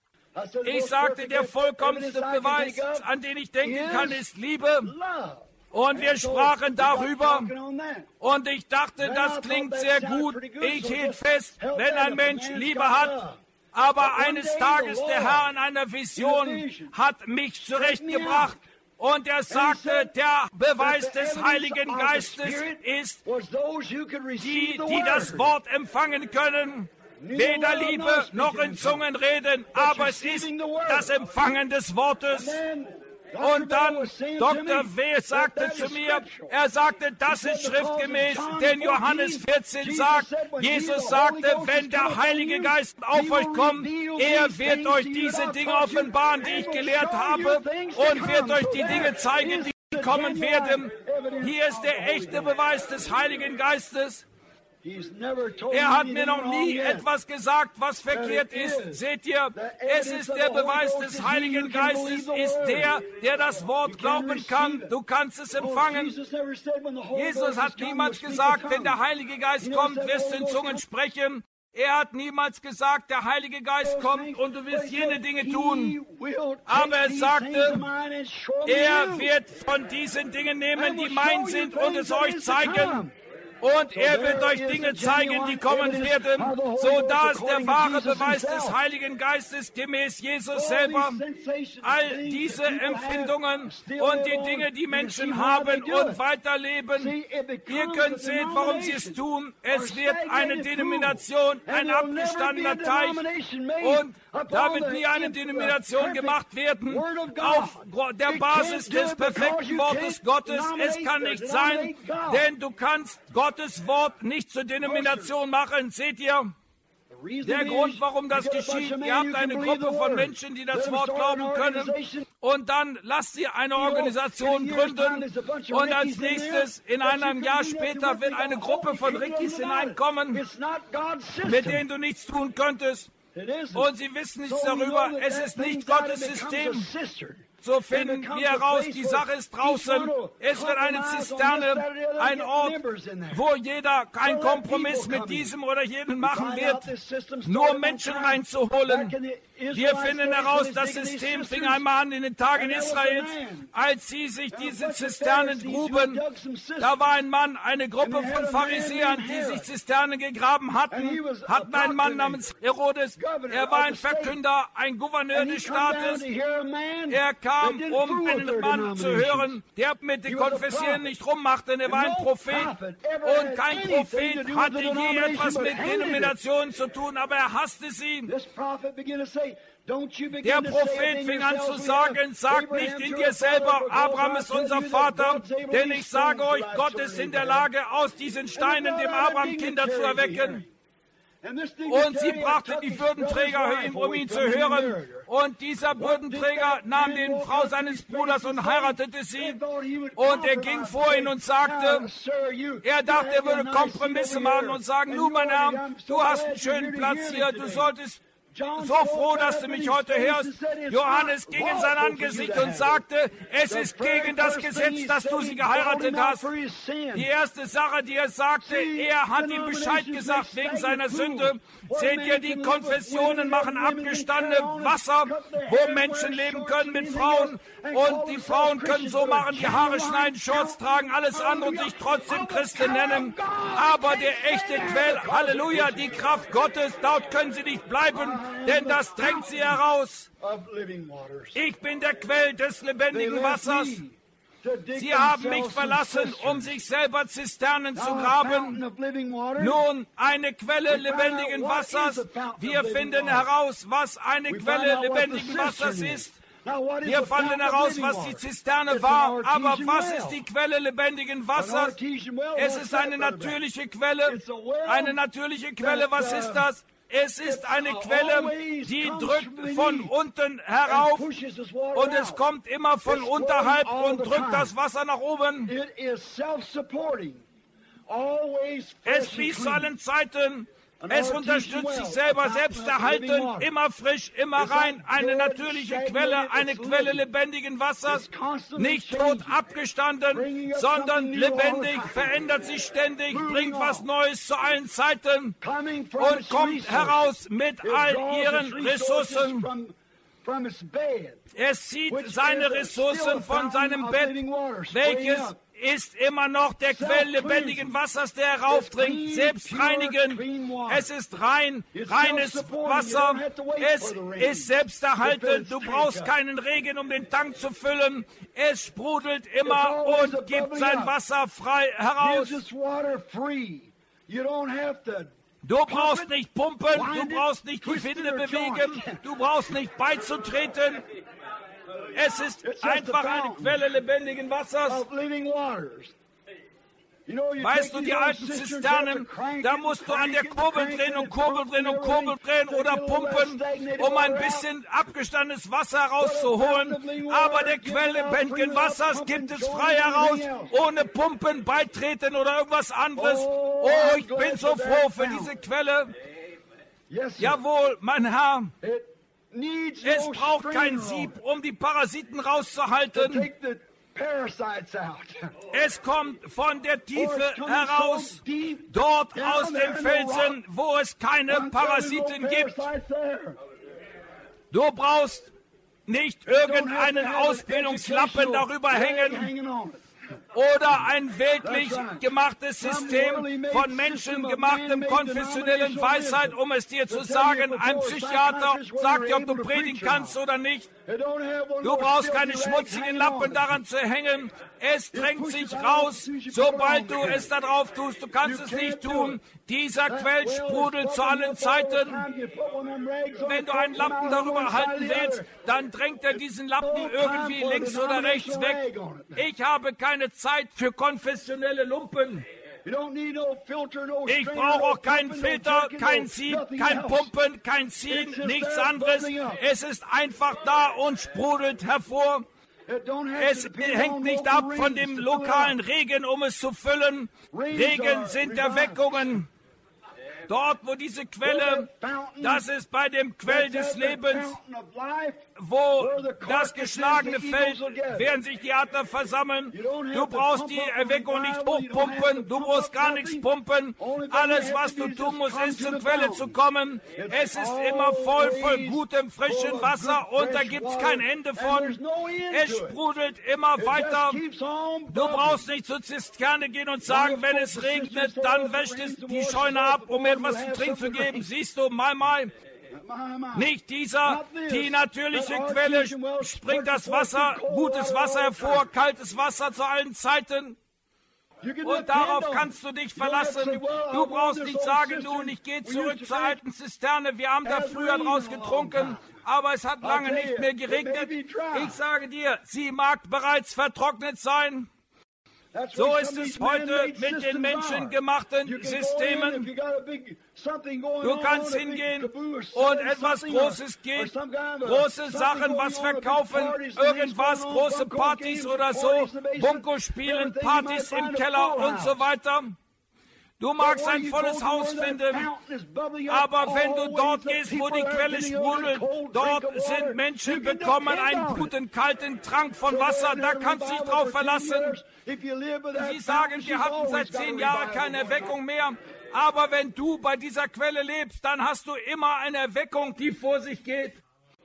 Ich sagte, der vollkommenste Beweis, an den ich denken kann, ist Liebe. Und wir sprachen darüber und ich dachte, das klingt sehr gut. Ich hielt fest, wenn ein Mensch Liebe hat, aber eines Tages der Herr in einer Vision hat mich zurechtgebracht und er sagte, der Beweis des Heiligen Geistes ist, die, die das Wort empfangen können, weder Liebe noch in Zungen reden, aber es ist das Empfangen des Wortes. Und dann Doktor W. sagte zu mir, er sagte, das ist schriftgemäß, denn Johannes vierzehn sagt, Jesus sagte, wenn der Heilige Geist auf euch kommt, er wird euch diese Dinge offenbaren, die ich gelehrt habe, und wird euch die Dinge zeigen, die kommen werden. Hier ist der echte Beweis des Heiligen Geistes. Er hat mir noch nie etwas gesagt, was verkehrt ist. Seht ihr, es ist der Beweis des Heiligen Geistes, ist der, der das Wort glauben kann. Du kannst es empfangen. Jesus hat niemals gesagt, wenn der Heilige Geist kommt, wirst du in Zungen sprechen. Er hat niemals gesagt, der Heilige Geist kommt und du wirst jene Dinge tun. Aber er sagte, er wird von diesen Dingen nehmen, die mein sind, und es euch zeigen. Und er wird euch Dinge zeigen, die kommen werden. So, da ist der wahre Beweis des Heiligen Geistes gemäß Jesus selber. All diese Empfindungen und die Dinge, die Menschen haben und weiterleben. Ihr könnt sehen, warum sie es tun. Es wird eine Denomination, ein abgestandener Teich. Und da wird nie eine Denomination gemacht werden auf der Basis des perfekten Wortes Gottes. Es kann nicht sein, denn du kannst Gottes Wort nicht zur Denomination machen. Seht ihr? Der Grund, warum das geschieht, ihr habt eine Gruppe von Menschen, die das Wort glauben können, und dann lasst sie eine Organisation gründen, und als nächstes, in einem Jahr später, wird eine Gruppe von Rickis hineinkommen, mit denen du nichts tun könntest. Und sie wissen nichts darüber. Es ist nicht Gottes System. So finden wir heraus, die Sache ist draußen. Es wird eine Zisterne, ein Ort, wo jeder keinen Kompromiss mit diesem oder jenem machen wird, nur um Menschen reinzuholen. Wir finden heraus, das System fing einmal an in den Tagen Israels, als sie sich diese Zisternen gruben. Da war ein Mann, eine Gruppe von Pharisäern, die sich Zisternen gegraben hatten, hatten einen Mann namens Herodes. Er war ein Verkünder, ein Gouverneur des Staates. Er kam um einen Mann zu hören, der mit den Konfessionen nicht rummachte. Er war ein Prophet, und kein Prophet hatte je etwas mit Denominationen zu tun, aber er hasste sie. Der Prophet fing an zu sagen, sagt nicht in dir selber, Abraham ist unser Vater, denn ich sage euch, Gott ist in der Lage, aus diesen Steinen dem Abraham Kinder zu erwecken. Und sie brachten die Würdenträger hin, um ihn zu hören. Und dieser Würdenträger nahm die Frau seines Bruders und heiratete sie. Und er ging vor ihn und sagte, er dachte, er würde Kompromisse machen und sagen, nun, mein Herr, du hast einen schönen Platz hier, du solltest so froh, dass du mich heute hörst. Johannes ging in sein Angesicht und sagte, es ist gegen das Gesetz, dass du sie geheiratet hast. Die erste Sache, die er sagte, er hat ihm Bescheid gesagt wegen seiner Sünde. Seht ihr, die Konfessionen machen abgestandene Wasser, wo Menschen leben können mit Frauen. Und die Frauen können so machen, die Haare schneiden, Shorts tragen, alles andere und sich trotzdem Christen nennen. Aber der echte Quell, Halleluja, die Kraft Gottes, dort können sie nicht bleiben, denn das drängt sie heraus. Ich bin der Quell des lebendigen Wassers. Sie haben mich verlassen, um sich selber Zisternen zu graben. Nun, eine Quelle lebendigen Wassers. Wir finden heraus, was eine Quelle lebendigen Wassers ist. Wir fanden heraus, was die Zisterne war. Aber was ist die Quelle lebendigen Wassers? Es ist eine natürliche Quelle. Eine natürliche Quelle, was ist das? Es ist eine Quelle, die drückt von unten herauf und es kommt immer von unterhalb und drückt das Wasser nach oben. Es fließt zu allen Zeiten. Es unterstützt sich selber, selbsterhaltend, immer frisch, immer rein. Eine natürliche Quelle, eine Quelle lebendigen Wassers. Nicht tot abgestanden, sondern lebendig, verändert sich ständig, bringt was Neues zu allen Zeiten und kommt heraus mit all ihren Ressourcen. Es zieht seine Ressourcen von seinem Bett, welches ist immer noch der Quell lebendigen Wassers, der heraufdringt, selbst reinigen. Es ist rein, reines Wasser. Es ist selbsterhaltend. Du brauchst keinen Regen, um den Tank zu füllen. Es sprudelt immer und gibt sein Wasser frei heraus. Du brauchst nicht pumpen, du brauchst nicht die Winde bewegen, du brauchst nicht beizutreten. Es ist einfach eine Quelle lebendigen Wassers. Weißt du, die alten Zisternen, da musst du an der Kurbel drehen und Kurbel drehen und Kurbel drehen oder pumpen, um ein bisschen abgestandenes Wasser herauszuholen. Aber der Quell lebendigen Wassers gibt es frei heraus, ohne Pumpen, Beitreten oder irgendwas anderes. Oh, ich bin so froh für diese Quelle. Jawohl, mein Herr. Es braucht kein Sieb, um die Parasiten rauszuhalten. Es kommt von der Tiefe heraus, dort aus dem Felsen, wo es keine Parasiten gibt. Du brauchst nicht irgendeinen Ausbildungslappen darüber hängen oder ein weltlich gemachtes System von menschengemachtem konfessionellen Weisheit, um es dir zu sagen. Ein Psychiater sagt dir, ob du predigen kannst oder nicht. Du brauchst keine schmutzigen Lappen daran zu hängen. Es drängt sich raus, sobald du es da drauf tust. Du kannst es nicht tun. Dieser Quell sprudelt zu allen Zeiten. Wenn du einen Lappen darüber halten willst, dann drängt er diesen Lappen irgendwie links oder rechts weg. Ich habe keine Zeit für konfessionelle Lumpen. Ich brauche auch keinen Filter, kein Sieb, kein Pumpen, kein Ziehen, nichts anderes. Es ist einfach da und sprudelt hervor. Es hängt nicht ab von dem lokalen Regen, um es zu füllen. Regen sind Erweckungen. Dort, wo diese Quelle, das ist bei dem Quell des Lebens, wo das geschlagene Feld, während sich die Adler versammeln. Du brauchst die Erweckung nicht hochpumpen, du musst gar nichts pumpen. Alles, was du tun musst, ist zur Quelle zu kommen. Es ist immer voll von gutem, frischen Wasser und da gibt es kein Ende von. Es sprudelt immer weiter. Du brauchst nicht zur Zisterne gehen und sagen, wenn es regnet, dann wäscht es die Scheune ab, um etwas zu trinken zu geben. Siehst du, mai, mai. Nicht dieser, die natürliche Quelle springt das Wasser, gutes Wasser hervor, kaltes Wasser zu allen Zeiten. Und darauf kannst du dich verlassen. Du brauchst nicht sagen, nun, ich gehe zurück zur alten Zisterne. Wir haben da früher draus getrunken, aber es hat lange nicht mehr geregnet. Ich sage dir, sie mag bereits vertrocknet sein. So ist es heute mit den menschengemachten Systemen. Du kannst hingehen und etwas Großes geht, große Sachen, was verkaufen, irgendwas, große Partys oder so, Bunko spielen, Partys im Keller und so weiter. Du magst ein volles Haus finden, aber wenn du dort gehst, wo die Quelle sprudelt, dort sind Menschen, bekommen einen guten, kalten Trank von Wasser, da kannst du dich drauf verlassen. Sie sagen, wir hatten seit zehn Jahren keine Erweckung mehr, aber wenn du bei dieser Quelle lebst, dann hast du immer eine Erweckung, die vor sich geht.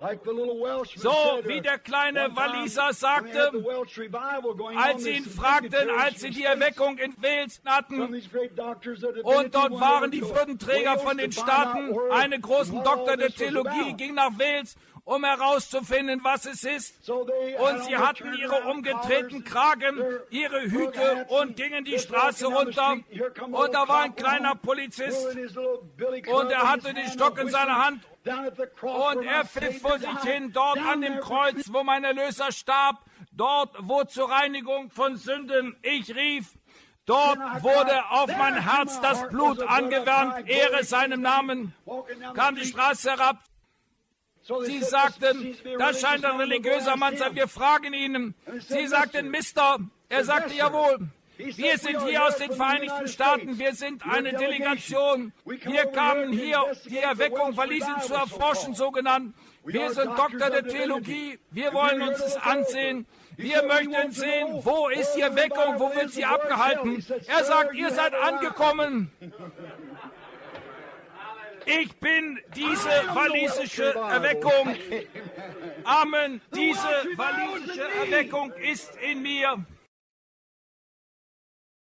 So wie der kleine Waliser sagte, als sie ihn fragten, als sie die Erweckung in Wales hatten, und dort waren die Würdenträger von den Staaten, eine großen Doktor der Theologie ging nach Wales, um herauszufinden, was es ist. Und sie hatten ihre umgedrehten Kragen, ihre Hüte und gingen die Straße runter. Und da war ein kleiner Polizist und er hatte den Stock in seiner Hand und er pfiff vor sich hin, dort an dem Kreuz, wo mein Erlöser starb, dort, wo zur Reinigung von Sünden ich rief. Dort wurde auf mein Herz das Blut angewandt, Ehre seinem Namen, kam die Straße herab. Sie sagten, das scheint ein religiöser Mann zu sein, wir fragen ihn. Sie sagten, Mister, er sagte, jawohl, wir sind hier aus den Vereinigten Staaten, wir sind eine Delegation. Wir kamen hier, die Erweckung Walisien zu erforschen, so genannt. Wir sind Doktor der Theologie, wir wollen uns es ansehen. Wir möchten sehen, wo ist die Erweckung, wo wird sie abgehalten. Er sagt, ihr seid angekommen. Ich bin diese walisische Erweckung. Amen. Diese walisische Erweckung ist in mir.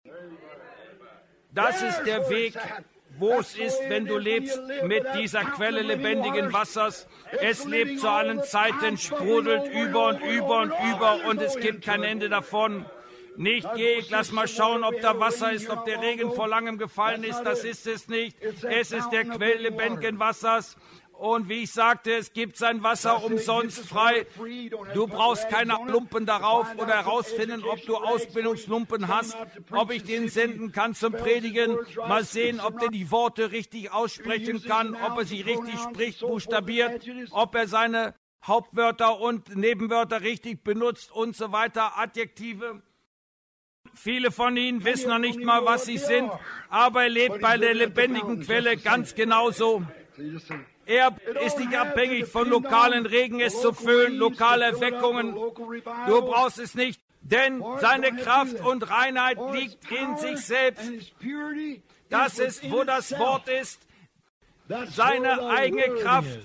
Das ist der Weg, wo es ist, wenn du lebst mit dieser Quelle lebendigen Wassers. Es lebt zu allen Zeiten, sprudelt über und über und über und es gibt kein Ende davon. Nicht geh, lass mal schauen, ob da Wasser ist, ob der Regen vor langem gefallen ist. Das ist es nicht. Es ist der Quell lebendigen Wassers. Und wie ich sagte, es gibt sein Wasser umsonst frei. Du brauchst keine Lumpen darauf oder herausfinden, ob du Ausbildungslumpen hast, ob ich den senden kann zum Predigen. Mal sehen, ob der die Worte richtig aussprechen kann, ob er sie richtig spricht, buchstabiert, ob er seine Hauptwörter und Nebenwörter richtig benutzt und so weiter, Adjektive. Viele von ihnen wissen noch nicht mal, was sie sind, aber er lebt bei der lebendigen Quelle ganz genauso. Er ist nicht abhängig von lokalen Regen, es zu füllen, lokale Erweckungen. Du brauchst es nicht, denn seine Kraft und Reinheit liegt in sich selbst. Das ist, wo das Wort ist, seine eigene Kraft.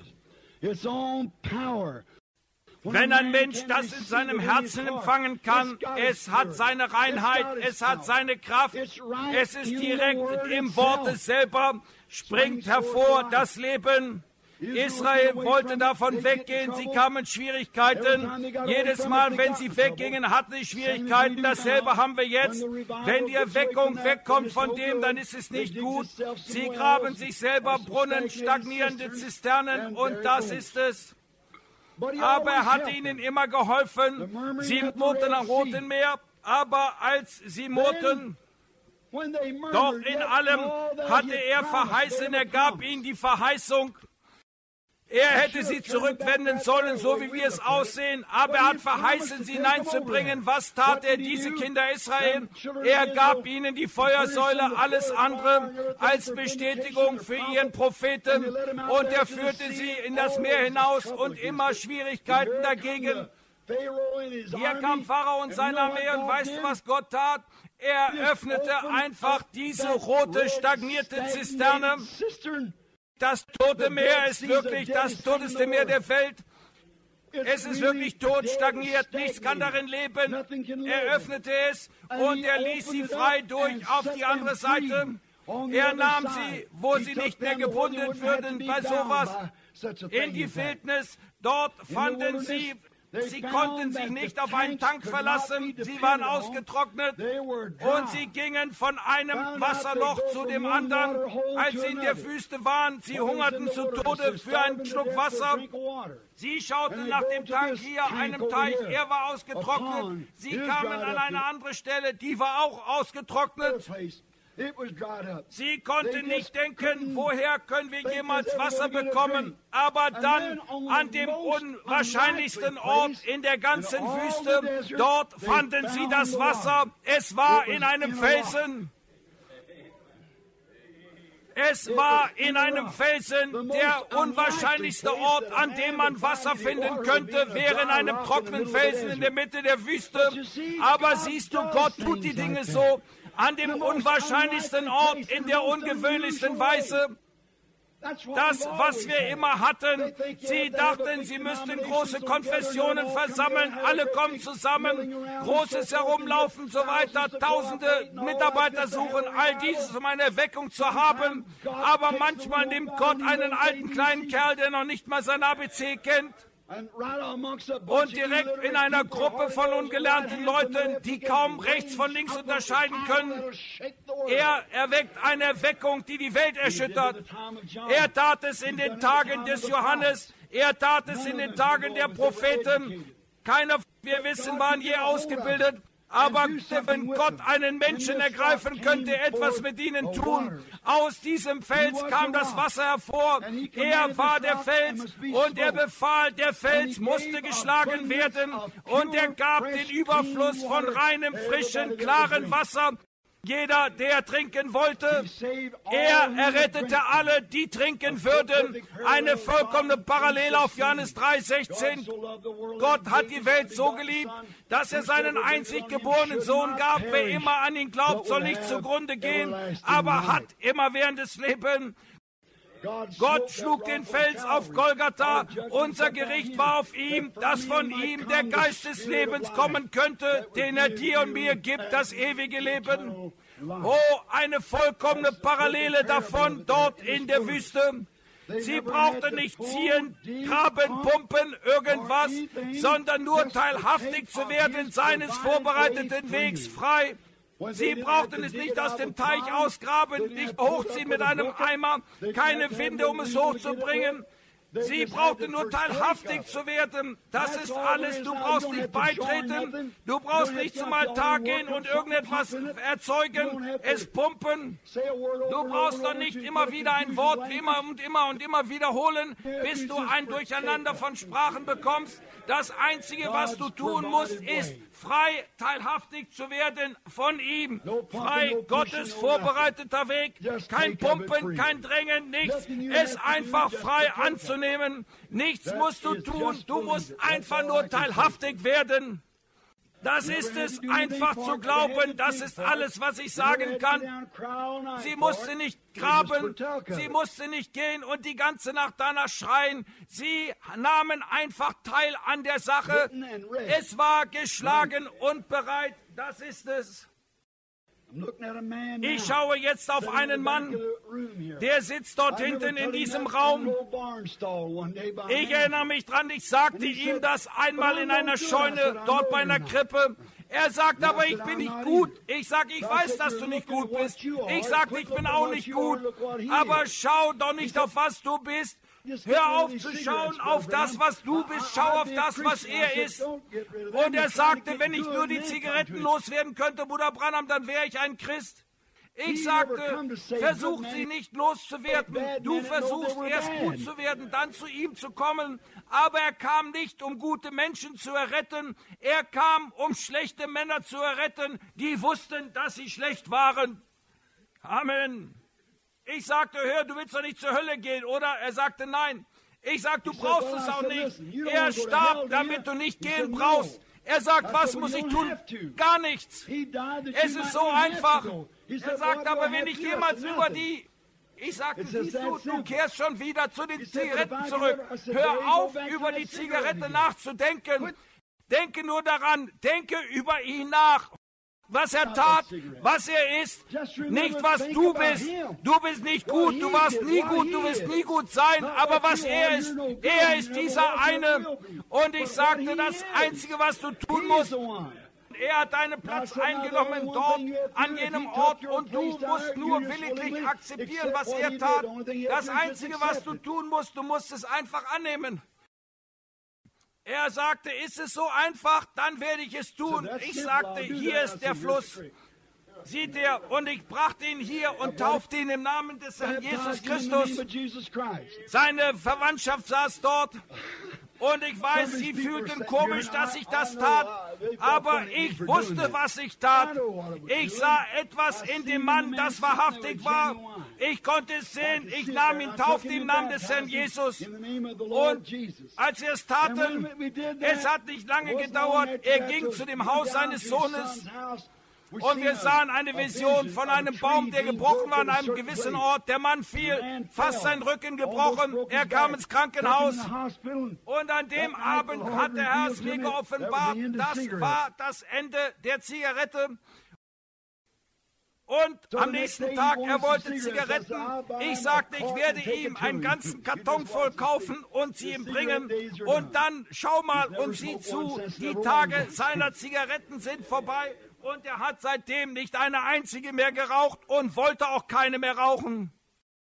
Wenn ein Mensch das in seinem Herzen empfangen kann, es hat seine Reinheit, es hat seine Kraft, es ist direkt im Wort selber, springt hervor das Leben. Israel wollte davon weggehen, sie kamen in Schwierigkeiten. Jedes Mal, wenn sie weggingen, hatten sie Schwierigkeiten. Dasselbe haben wir jetzt. Wenn die Erweckung wegkommt von dem, dann ist es nicht gut. Sie graben sich selber Brunnen, stagnierende Zisternen und das ist es. Aber er hatte ihnen immer geholfen. Sie murrten am Roten Meer, aber als sie murrten, doch in allem hatte er verheißen, er gab ihnen die Verheißung. Er hätte sie zurückwenden sollen, so wie wir es aussehen, aber er hat verheißen, sie hineinzubringen. Was tat er, diese Kinder Israel? Er gab ihnen die Feuersäule, alles andere als Bestätigung für ihren Propheten. Und er führte sie in das Meer hinaus und immer Schwierigkeiten dagegen. Hier kam Pharao und seine Armee und weißt du, was Gott tat? Er öffnete einfach diese rote, stagnierte Zisterne. Das Tote Meer ist wirklich das todeste Meer der Welt. Es ist wirklich tot, stagniert, nichts kann darin leben. Er öffnete es und er ließ sie frei durch auf die andere Seite. Er nahm sie, wo sie nicht mehr gebunden würden, bei sowas, in die Wildnis. Dort fanden sie, sie konnten sich nicht auf einen Tank verlassen, sie waren ausgetrocknet und sie gingen von einem Wasserloch zu dem anderen. Als sie in der Wüste waren, sie hungerten zu Tode für einen Schluck Wasser. Sie schauten nach dem Tank hier, einem Teich, er war ausgetrocknet. Sie kamen an eine andere Stelle, die war auch ausgetrocknet. Sie konnten nicht denken, woher können wir jemals Wasser bekommen, aber dann an dem unwahrscheinlichsten Ort in der ganzen Wüste, dort fanden sie das Wasser, es war in einem Felsen. Es war in einem Felsen. Der unwahrscheinlichste Ort, an dem man Wasser finden könnte, wäre in einem trockenen Felsen in der Mitte der Wüste. Aber siehst du, Gott tut die Dinge so, an dem unwahrscheinlichsten Ort, in der ungewöhnlichsten Weise. Das, was wir immer hatten, sie dachten, sie müssten große Konfessionen versammeln, alle kommen zusammen, großes Herumlaufen, so weiter, tausende Mitarbeiter suchen, all dieses, um eine Erweckung zu haben. Aber manchmal nimmt Gott einen alten kleinen Kerl, der noch nicht mal sein A B C kennt, und direkt in einer Gruppe von ungelernten Leuten, die kaum rechts von links unterscheiden können, er erweckt eine Erweckung, die die Welt erschüttert. Er tat es in den Tagen des Johannes, er tat es in den Tagen der Propheten. Keiner, wir wissen, waren je ausgebildet. Aber wenn Gott einen Menschen ergreifen könnte, etwas mit ihnen tun. Aus diesem Fels kam das Wasser hervor. Er war der Fels und er befahl, der Fels musste geschlagen werden. Und er gab den Überfluss von reinem, frischen, klaren Wasser. Jeder, der trinken wollte, er errettete alle, die trinken würden. Eine vollkommene Parallele auf Johannes drei sechzehn. Gott hat die Welt so geliebt, dass er seinen einzig geborenen Sohn gab. Wer immer an ihn glaubt, soll nicht zugrunde gehen, aber hat immerwährendes Leben. Gott schlug den Fels auf Golgatha. Unser Gericht war auf ihm, dass von ihm der Geist des Lebens kommen könnte, den er dir und mir gibt, das ewige Leben. Oh, eine vollkommene Parallele davon dort in der Wüste. Sie brauchten nicht ziehen, graben, pumpen, irgendwas, sondern nur teilhaftig zu werden seines vorbereiteten Wegs frei. Sie brauchten es nicht aus dem Teich ausgraben, nicht hochziehen mit einem Eimer, keine Winde, um es hochzubringen. Sie brauchten nur teilhaftig zu werden. Das ist alles. Du brauchst nicht beitreten. Du brauchst nicht zum Altar gehen und irgendetwas erzeugen, es pumpen. Du brauchst doch nicht immer wieder ein Wort immer und immer und immer wiederholen, bis du ein Durcheinander von Sprachen bekommst. Das Einzige, was du tun musst, ist frei teilhaftig zu werden von ihm. Frei, Gottes vorbereiteter Weg. Kein Pumpen, kein Drängen, nichts. Es einfach frei anzunehmen. Nichts musst du tun. Du musst einfach nur teilhaftig werden. Das ist es, einfach zu glauben. Das ist alles, was ich sagen kann. Sie musste nicht graben, sie musste nicht gehen und die ganze Nacht danach schreien. Sie nahmen einfach teil an der Sache. Es war geschlagen und bereit. Das ist es. Ich schaue jetzt auf einen Mann, der sitzt dort hinten in diesem Raum. Ich erinnere mich dran, ich sagte ihm das einmal in einer Scheune, dort bei einer Krippe. Er sagt aber, ich bin nicht gut. Ich sage, ich weiß, dass du nicht gut bist. Ich sage, ich bin auch nicht gut. Aber schau doch nicht auf was du bist. Hör auf zu schauen auf das, was du bist. Schau auf das, was er ist. Und er sagte, wenn ich nur die Zigaretten loswerden könnte, Bruder Branham, dann wäre ich ein Christ. Ich sagte, versuch sie nicht loszuwerden. Du versuchst erst gut zu werden, dann zu ihm zu kommen. Aber er kam nicht, um gute Menschen zu erretten. Er kam, um schlechte Männer zu erretten, die wussten, dass sie schlecht waren. Amen. Ich sagte, hör, du willst doch nicht zur Hölle gehen, oder? Er sagte, nein. Ich sagte, du brauchst es auch nicht. Er starb, damit du nicht gehen brauchst. Er sagt, was muss ich tun? Gar nichts. Es ist so einfach. Er sagt, aber wenn ich jemals über die... Ich sagte, siehst du, du kehrst schon wieder zu den Zigaretten zurück. Hör auf, über die Zigarette nachzudenken. Denke nur daran, denke über ihn nach. Was er tat, was er ist, nicht was du bist. Du bist nicht gut, du warst nie gut, du wirst nie gut sein, aber was er ist, er ist dieser eine. Und ich sagte, das Einzige, was du tun musst, er hat deinen Platz eingenommen dort, an jenem Ort, und du musst nur williglich akzeptieren, was er tat. Das Einzige, was du tun musst, du musst es einfach annehmen. Er sagte, ist es so einfach, dann werde ich es tun. Ich sagte, hier ist der Fluss. Sieht er, und ich brachte ihn hier und taufte ihn im Namen des Herrn Jesus Christus. Seine Verwandtschaft saß dort. Und ich weiß, sie fühlten komisch, dass ich das tat, aber ich wusste, was ich tat. Ich sah etwas in dem Mann, das wahrhaftig war. Ich konnte es sehen, ich nahm ihn, taufte im Namen des Herrn Jesus. Und als wir es taten, es hat nicht lange gedauert, er ging zu dem Haus seines Sohnes. Und wir sahen eine Vision von einem Baum, der gebrochen war an einem gewissen Ort. Der Mann fiel, fast sein Rücken gebrochen. Er kam ins Krankenhaus. Und an dem Abend hat der Herr es mir geoffenbart. Das war das Ende der Zigarette. Und am nächsten Tag, er wollte Zigaretten. Ich sagte, ich werde ihm einen ganzen Karton voll kaufen und sie ihm bringen. Und dann, schau mal und sieh zu, die Tage seiner Zigaretten sind vorbei. Und er hat seitdem nicht eine einzige mehr geraucht und wollte auch keine mehr rauchen.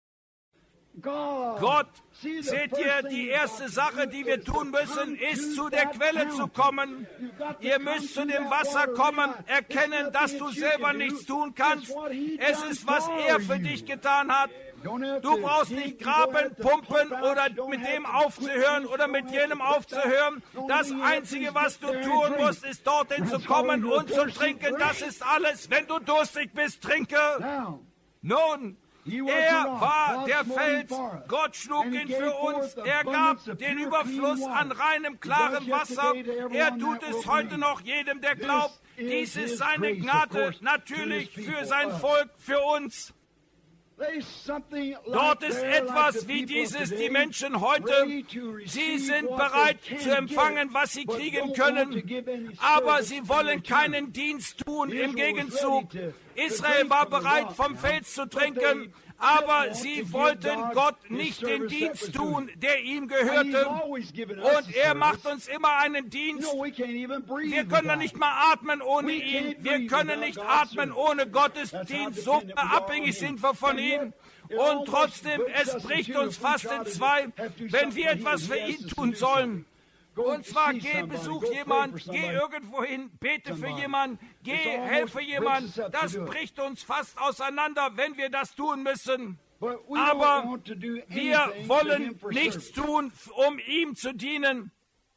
Gott, seht ihr, die erste Sache, die wir tun müssen, ist, zu der Quelle zu kommen. Ihr müsst zu dem Wasser kommen, erkennen, dass du selber nichts tun kannst. Es ist, was er für dich getan hat. Du brauchst nicht graben, pumpen oder mit dem aufzuhören oder mit jenem aufzuhören. Das Einzige, was du tun musst, ist dorthin zu kommen und zu trinken. Das ist alles. Wenn du durstig bist, trinke. Nun, er war der Fels. Gott schlug ihn für uns. Er gab den Überfluss an reinem, klarem Wasser. Er tut es heute noch jedem, der glaubt. Dies ist seine Gnade, natürlich für sein Volk, für uns. Dort ist etwas wie dieses, die Menschen heute, sie sind bereit zu empfangen, was sie kriegen können, aber sie wollen keinen Dienst tun. Im Gegenzug, Israel war bereit, vom Fels zu trinken, aber sie wollten Gott nicht den Dienst tun, der ihm gehörte. Und er macht uns immer einen Dienst. Wir können nicht mal atmen ohne ihn. Wir können nicht atmen ohne Gottesdienst. So abhängig sind wir von ihm. Und trotzdem, es bricht uns fast in zwei, wenn wir etwas für ihn tun sollen. Und zwar, geh, besuch jemand, geh irgendwo hin, bete für jemanden, geh, helfe jemand. Das bricht uns fast auseinander, wenn wir das tun müssen. Aber wir wollen nichts tun, um ihm zu dienen.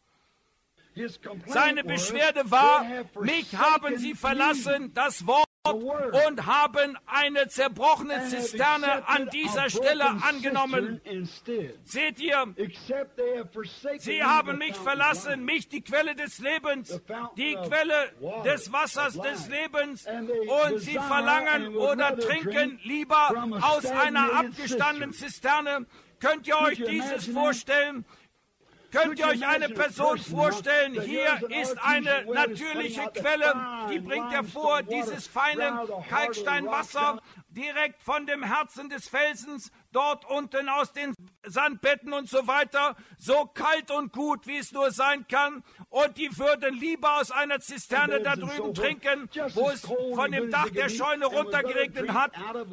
Seine Beschwerde war, mich haben sie verlassen, das Wort, und haben eine zerbrochene Zisterne an dieser Stelle angenommen. Seht ihr, sie haben mich verlassen, mich, die Quelle des Lebens, die Quelle des Wassers des Lebens, und sie verlangen oder trinken lieber aus einer abgestandenen Zisterne. Könnt ihr euch dieses vorstellen? Könnt ihr euch eine Person vorstellen? Hier ist eine natürliche Quelle, die bringt hervor dieses feine Kalksteinwasser direkt von dem Herzen des Felsens, dort unten aus den Sandbetten und so weiter, so kalt und gut, wie es nur sein kann. Und die würden lieber aus einer Zisterne da drüben trinken, wo es von dem Dach der Scheune runtergeregnet hat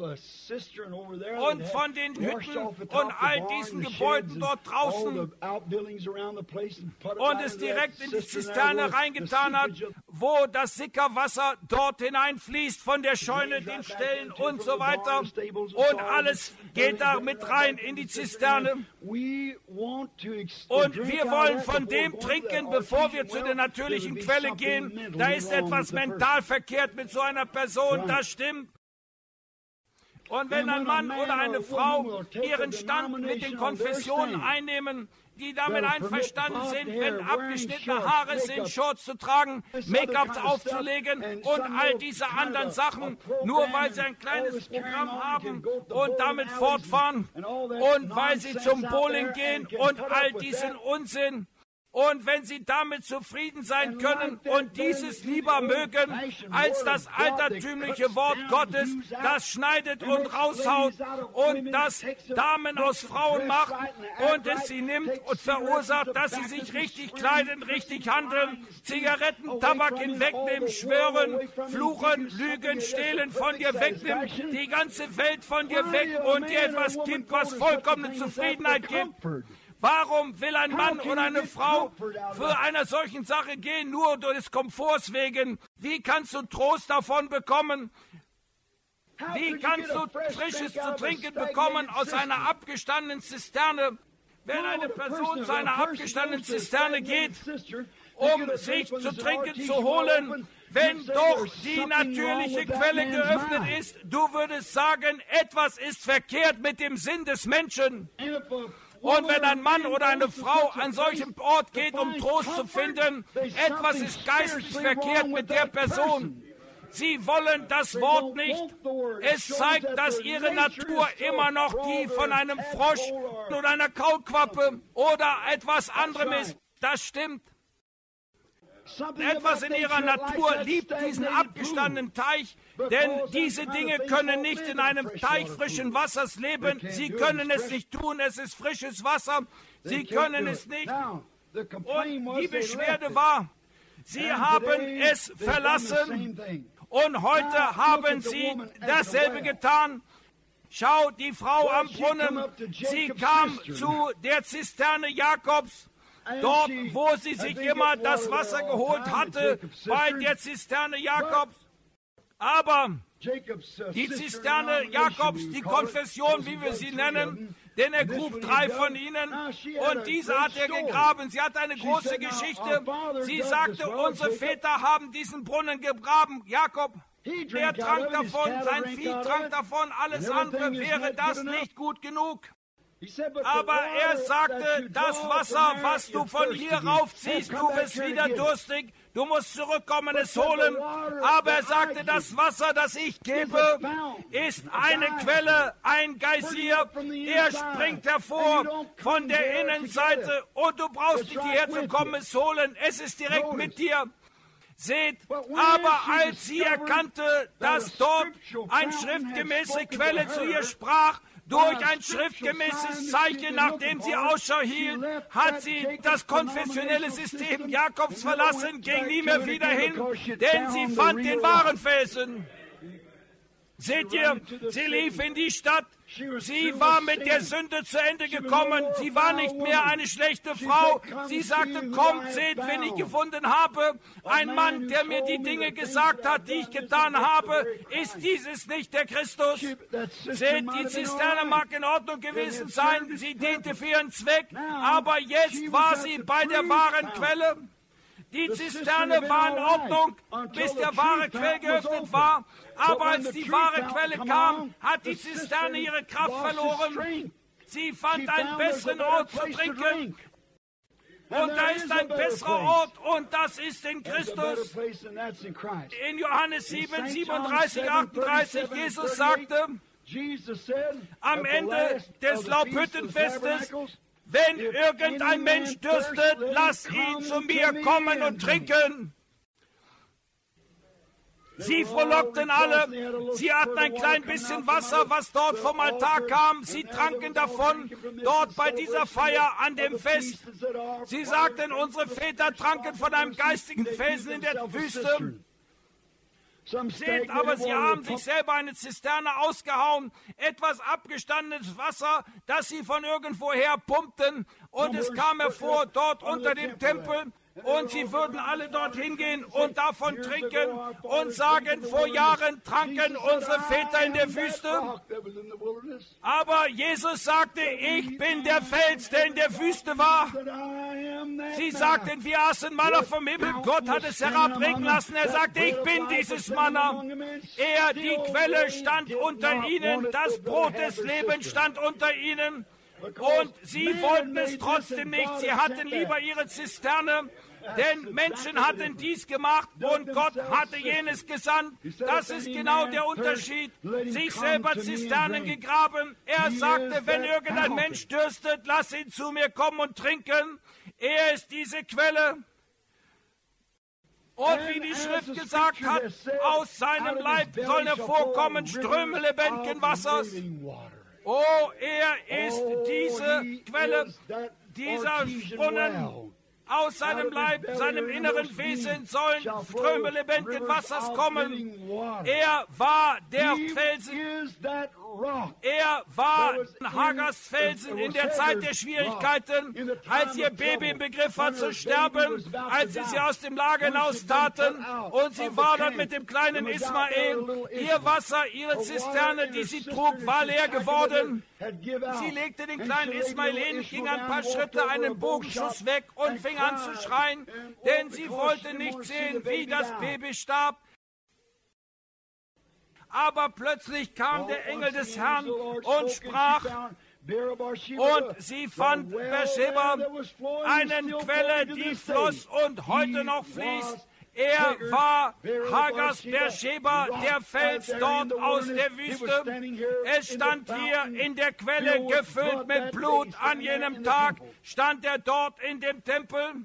und von den Hütten und all diesen Gebäuden dort draußen und es direkt in die Zisterne reingetan hat, wo das Sickerwasser dort hineinfließt von der Scheune, den Ställen und so weiter. Und alles geht da mit rein in die Zisterne. Und wir wollen von dem trinken, bevor wir zu der natürlichen Quelle gehen. Da ist etwas mental verkehrt mit so einer Person, das stimmt. Und wenn ein Mann oder eine Frau ihren Stand mit den Konfessionen einnehmen, die damit einverstanden sind, wenn abgeschnittene Haare sind, Shorts zu tragen, Make-up aufzulegen und all diese anderen Sachen, nur weil sie ein kleines Programm haben und damit fortfahren und weil sie zum Bowling gehen und all diesen Unsinn. Und wenn sie damit zufrieden sein können und dieses lieber mögen als das altertümliche Wort Gottes, das schneidet und raushaut und das Damen aus Frauen macht und es sie nimmt und verursacht, dass sie sich richtig kleiden, richtig handeln, Zigaretten, Tabak hinwegnehmen, schwören, fluchen, lügen, stehlen, von dir wegnehmen, die ganze Welt von dir weg und dir etwas gibt, was vollkommene Zufriedenheit gibt. Warum will ein Mann oder eine Frau für einer solchen Sache gehen, nur des Komforts wegen? Wie kannst du Trost davon bekommen? Wie kannst du Frisches zu trinken bekommen aus einer abgestandenen Zisterne? Wenn eine Person zu einer abgestandenen Zisterne geht, um sich zu trinken zu holen, wenn doch die natürliche Quelle geöffnet ist, du würdest sagen, etwas ist verkehrt mit dem Sinn des Menschen. Und wenn ein Mann oder eine Frau an solchem Ort geht, um Trost zu finden, etwas ist geistlich verkehrt mit der Person. Sie wollen das Wort nicht. Es zeigt, dass ihre Natur immer noch die von einem Frosch oder einer Kaulquappe oder etwas anderem ist. Das stimmt. Etwas in ihrer Natur liebt diesen abgestandenen Teich, denn diese Dinge können nicht in einem Teich frischen Wassers leben. Sie können es nicht tun, es ist frisches Wasser. Sie können es nicht. Und die Beschwerde war, sie haben es verlassen und heute haben sie dasselbe getan. Schau, die Frau am Brunnen, sie kam zu der Zisterne Jakobs. Dort, wo sie sich immer das Wasser geholt hatte, bei der Zisterne Jakobs. Aber die Zisterne Jakobs, die Konfession, wie wir sie nennen, denn er grub drei von ihnen und diese hat er gegraben. Sie hat eine große Geschichte. Sie sagte, unsere Väter haben diesen Brunnen gegraben. Jakob, der trank davon, sein Vieh trank davon, alles andere wäre das nicht gut genug. Aber er sagte, das Wasser, was du von hier raufziehst, du bist wieder durstig, du musst zurückkommen, es holen. Aber er sagte, das Wasser, das ich gebe, ist eine Quelle, ein Geysir. Er springt hervor von der Innenseite und du brauchst nicht hierher zu kommen, es holen. Es ist direkt mit dir. Seht, aber als sie erkannte, dass dort eine schriftgemäße Quelle zu ihr sprach, durch ein schriftgemäßes Zeichen, nachdem sie Ausschau hielt, hat sie das konfessionelle System Jakobs verlassen, ging nie mehr wieder hin, denn sie fand den wahren Felsen. Seht ihr, sie lief in die Stadt, sie war mit der Sünde zu Ende gekommen, sie war nicht mehr eine schlechte Frau, sie sagte, kommt, seht, wen ich gefunden habe, ein Mann, der mir die Dinge gesagt hat, die ich getan habe, ist dieses nicht der Christus? Seht, die Zisterne mag in Ordnung gewesen sein, sie diente für ihren Zweck, aber jetzt war sie bei der wahren Quelle. Die Zisterne war in Ordnung, bis der wahre Quell geöffnet war. Aber als die wahre Quelle kam, hat die Zisterne ihre Kraft verloren. Sie fand einen besseren Ort zu trinken. Und da ist ein besserer Ort und das ist in Christus. In Johannes sieben, siebenunddreißig, achtunddreißig, Jesus sagte, am Ende des Laubhüttenfestes, wenn irgendein Mensch dürstet, lass ihn zu mir kommen und trinken. Sie frohlockten alle, sie hatten ein klein bisschen Wasser, was dort vom Altar kam, sie tranken davon, dort bei dieser Feier an dem Fest. Sie sagten, unsere Väter tranken von einem geistigen Felsen in der Wüste. Seht, aber sie haben sich selber eine Zisterne ausgehauen, etwas abgestandenes Wasser, das sie von irgendwoher pumpten, und es kam hervor dort unter dem Tempel, und sie würden alle dorthin gehen und davon trinken und sagen, vor Jahren tranken unsere Väter in der Wüste. Aber Jesus sagte, ich bin der Fels, der in der Wüste war. Sie sagten, wir aßen Manna vom Himmel, Gott hat es herabregnen lassen. Er sagte, ich bin dieses Manna. Er, die Quelle, stand unter ihnen, das Brot des Lebens stand unter ihnen. Und sie wollten es trotzdem nicht. Sie hatten lieber ihre Zisterne, denn Menschen hatten dies gemacht und Gott hatte jenes gesandt. Das ist genau der Unterschied. Sich selber Zisternen gegraben. Er sagte, wenn irgendein Mensch dürstet, lass ihn zu mir kommen und trinken. Er ist diese Quelle. Und wie die Schrift gesagt hat, aus seinem Leib sollen hervorkommen Ströme lebendigen Wassers. Oh, er ist diese Quelle, dieser Brunnen. Aus seinem Leib, seinem inneren Wesen sollen Ströme lebendigen Wassers kommen. Er war der Felsen. Er war Hagars Felsen in der Zeit der Schwierigkeiten, als ihr Baby im Begriff war zu sterben, als sie sie aus dem Lager hinaus taten und sie war dort mit dem kleinen Ismael. Ihr Wasser, ihre Zisterne, die sie trug, war leer geworden. Sie legte den kleinen Ismael hin, ging ein paar Schritte, einen Bogenschuss weg und fing an zu schreien, denn sie wollte nicht sehen, wie das Baby starb. Aber plötzlich kam der Engel des Herrn und sprach, und sie fand Beersheba, eine Quelle, die floss und heute noch fließt. Er war Hagars Beersheba, der Fels dort aus der Wüste. Es stand hier in der Quelle, gefüllt mit Blut. An jenem Tag stand er dort in dem Tempel.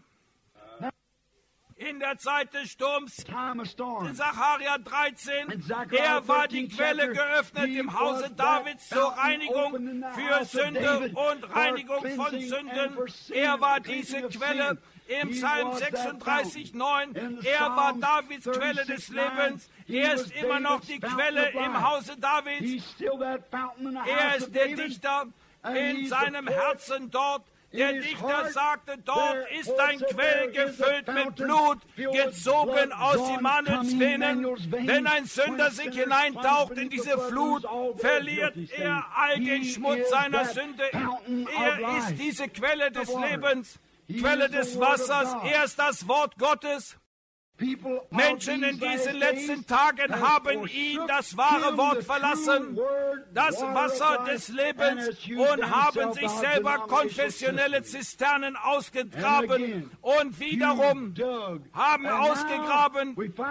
In der Zeit des Sturms, in Sacharja dreizehn, er war die Quelle geöffnet im Hause Davids zur Reinigung für Sünde und Reinigung von Sünden. Er war diese Quelle im Psalm sechsunddreißig, neun. Er war Davids Quelle des Lebens. Er ist immer noch die Quelle im Hause Davids. Er ist der Dichter in seinem Herzen dort. Der Dichter sagte, dort ist ein Quell gefüllt mit Blut, gezogen aus Immanuels Venen. Wenn ein Sünder sich hineintaucht in diese Flut, verliert er all den Schmutz seiner Sünde. Er ist diese Quelle des Lebens, Quelle des Wassers. Er ist das Wort Gottes. Menschen in diesen letzten Tagen haben ihn, das wahre Wort, verlassen, das Wasser des Lebens, und haben sich selber konfessionelle Zisternen ausgegraben und wiederum haben ausgegraben.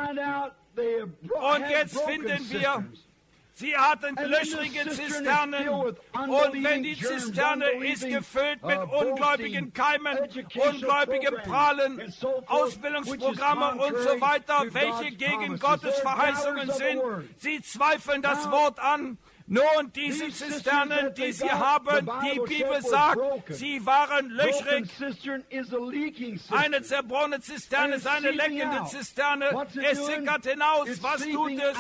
Und jetzt finden wir, sie hatten löchrige Zisternen, und wenn die Zisterne ist gefüllt mit ungläubigen Keimen, ungläubigen Prahlen, Ausbildungsprogramme und so weiter, welche gegen Gottes Verheißungen sind, sie zweifeln das Wort an. Nun, diese Zisternen, die sie haben, die Bibel sagt, sie waren löchrig. Eine zerbrochene Zisterne ist eine leckende Zisterne. Es sickert hinaus. Was tut es?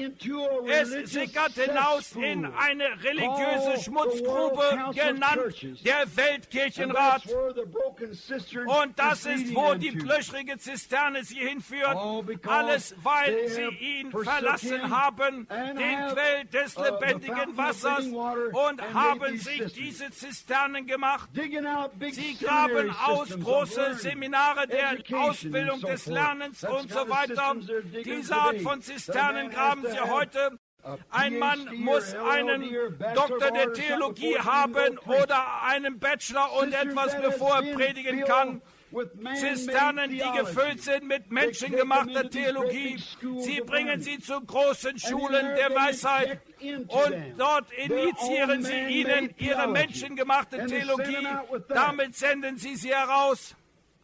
Es sickert hinaus in eine religiöse Schmutzgrube, genannt der Weltkirchenrat. Und das ist, wo die löchrige Zisterne sie hinführt. Alles, weil sie ihn verlassen haben, den Quell des lebendigen Wassers, und haben sich diese Zisternen gemacht. Sie graben aus, große Seminare der Ausbildung des Lernens und so weiter. Diese Art von Zisternen graben sie heute. Ein Mann muss einen Doktor der Theologie haben oder einen Bachelor und etwas, bevor er predigen kann. Zisternen, die gefüllt sind mit menschengemachter Theologie. Sie bringen sie zu großen Schulen der Weisheit, und dort initiieren sie ihnen ihre menschengemachte Theologie. Damit senden sie sie heraus.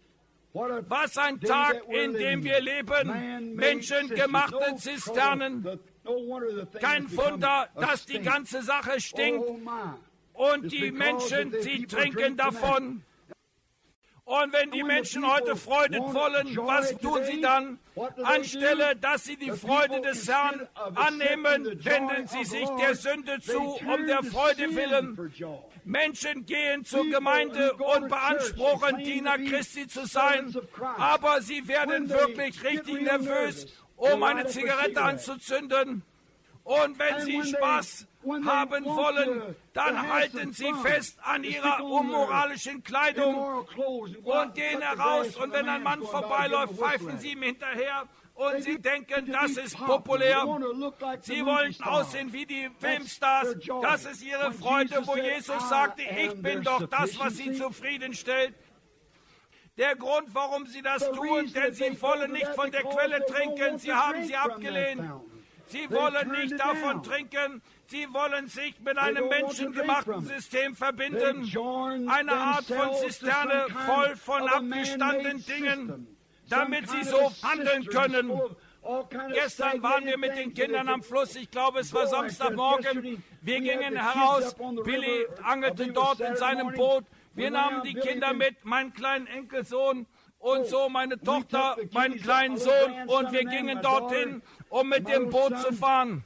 Was ein Tag, in dem wir leben. Menschengemachte Zisternen. Kein Wunder, dass die ganze Sache stinkt. Und die Menschen, sie trinken davon. Und wenn die Menschen heute Freude wollen, was tun sie dann? Anstelle, dass sie die Freude des Herrn annehmen, wenden sie sich der Sünde zu, um der Freude willen. Menschen gehen zur Gemeinde und beanspruchen, Diener Christi zu sein, aber sie werden wirklich richtig nervös, um eine Zigarette anzuzünden. Und wenn sie Spaß haben wollen, dann halten sie fest an ihrer unmoralischen Kleidung und gehen heraus. Und wenn ein Mann vorbeiläuft, pfeifen sie ihm hinterher. Und sie denken, das ist populär. Sie wollen aussehen wie die Filmstars. Das ist ihre Freude, wo Jesus sagte, ich bin doch das, was sie zufriedenstellt. Der Grund, warum sie das tun, denn sie wollen nicht von der Quelle trinken. Sie haben sie abgelehnt. Sie wollen nicht davon trinken. Sie wollen sich mit einem menschengemachten System verbinden. Eine Art von Zisterne voll von abgestandenen Dingen, damit sie so handeln können. Gestern waren wir mit den Kindern am Fluss. Ich glaube, es war Samstagmorgen. Wir gingen heraus. Billy angelte dort in seinem Boot. Wir nahmen die Kinder mit, meinen kleinen Enkelsohn und so meine Tochter, meinen kleinen Sohn, und wir gingen dorthin, um mit dem Boot zu fahren.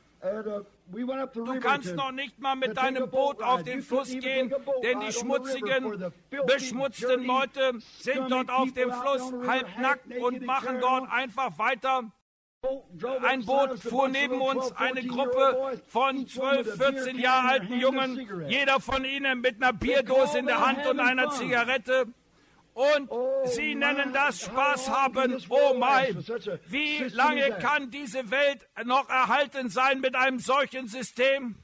Du kannst noch nicht mal mit deinem Boot auf den Fluss gehen, denn die schmutzigen, beschmutzten Leute sind dort auf dem Fluss halbnackt und machen dort einfach weiter. Ein Boot fuhr neben uns, eine Gruppe von zwölf, vierzehn Jahre alten Jungen, jeder von ihnen mit einer Bierdose in der Hand und einer Zigarette. Und sie nennen das Spaß haben. Oh mein, wie lange kann diese Welt noch erhalten sein mit einem solchen System?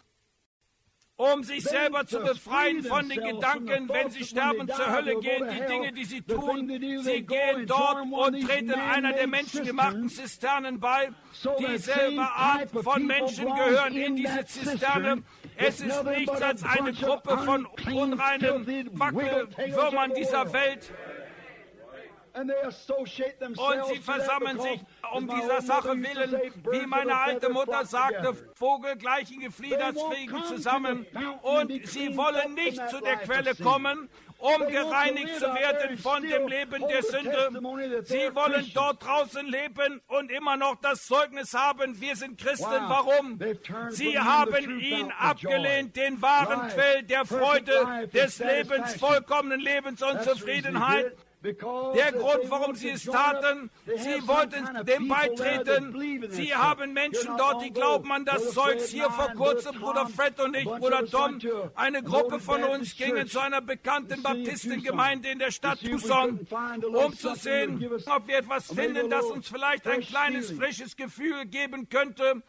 Um sich selber zu befreien von den Gedanken, wenn sie sterben, zur Hölle gehen, die Dinge, die sie tun, sie gehen dort und treten einer der menschengemachten Zisternen bei. Dieselbe Art von Menschen gehören in diese Zisterne. Es ist nichts als eine Gruppe von unreinen Wackelwürmern dieser Welt. Und sie versammeln sich um dieser Sache willen, wie meine alte Mutter sagte, vogelgleichen Gefiedert fliegen zusammen. Und sie wollen nicht zu der Quelle kommen, um gereinigt zu werden von dem Leben der Sünde. Sie wollen dort draußen leben und immer noch das Zeugnis haben, wir sind Christen. Warum? Sie haben ihn abgelehnt, den wahren Quell der Freude, des Lebens, vollkommenen Lebens und Zufriedenheit. Der Grund, warum sie es taten, sie wollten dem beitreten. Sie haben Menschen dort, die glauben an das Zeugs. Hier vor kurzem, Bruder Fred und ich, Bruder Tom, eine Gruppe von uns gingen zu einer bekannten Baptistengemeinde in der Stadt Tucson, um zu sehen, ob wir etwas finden, das uns vielleicht ein kleines, frisches Gefühl geben könnte.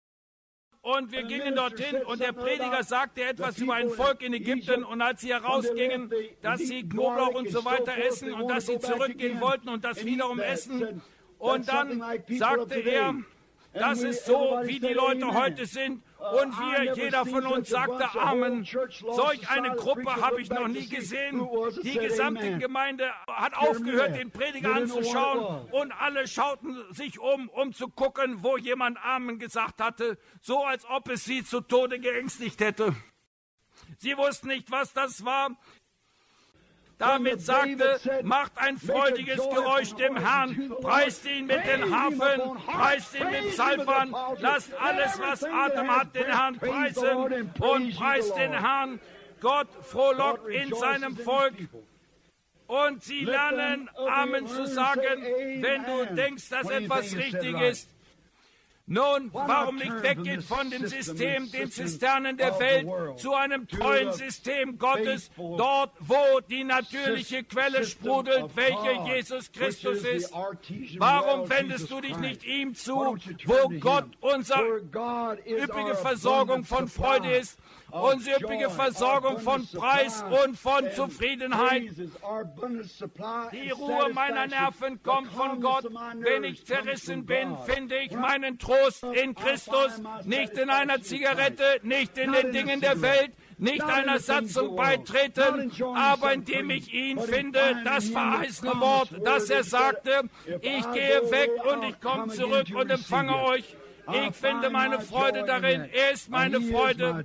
Und wir gingen dorthin und der Prediger sagte etwas über ein Volk in Ägypten und als sie herausgingen, dass sie Knoblauch und so weiter essen und dass sie zurückgehen wollten und das wiederum essen. Und dann sagte er, das ist so, wie die Leute heute sind. Und wir, jeder von uns sagte Amen. Solch eine Gruppe habe ich noch nie gesehen. Die gesamte Gemeinde hat aufgehört, den Prediger anzuschauen. Und alle schauten sich um, um zu gucken, wo jemand Amen gesagt hatte. So, als ob es sie zu Tode geängstigt hätte. Sie wussten nicht, was das war. David sagte, macht ein freudiges Geräusch dem Herrn, preist ihn mit den Harfen, preist ihn mit Psaltern, lasst alles, was Atem hat, den Herrn preisen und preist den Herrn. Gott frohlockt in seinem Volk. Und sie lernen, Amen zu sagen, wenn du denkst, dass etwas richtig ist. Nun, warum nicht weggehen von dem System, den Zisternen der Welt, zu einem treuen System Gottes, dort, wo die natürliche Quelle sprudelt, welche Jesus Christus ist? Warum wendest du dich nicht ihm zu, wo Gott unsere üppige Versorgung von Freude ist, unsere üppige Versorgung von Preis und von Zufriedenheit? Die Ruhe meiner Nerven kommt von Gott. Wenn ich zerrissen bin, finde ich meinen Trost in Christus, nicht in einer Zigarette, nicht in den Dingen der Welt, nicht einer Satzung beitreten, aber indem ich ihn finde, das verheißene Wort, das er sagte, ich gehe weg und ich komme zurück und empfange euch. Ich finde meine Freude darin, er ist meine Freude.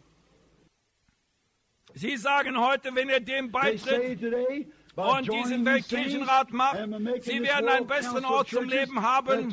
Sie sagen heute, wenn ihr dem beitritt und diesen Weltkirchenrat macht, sie werden einen besseren Ort zum Leben haben.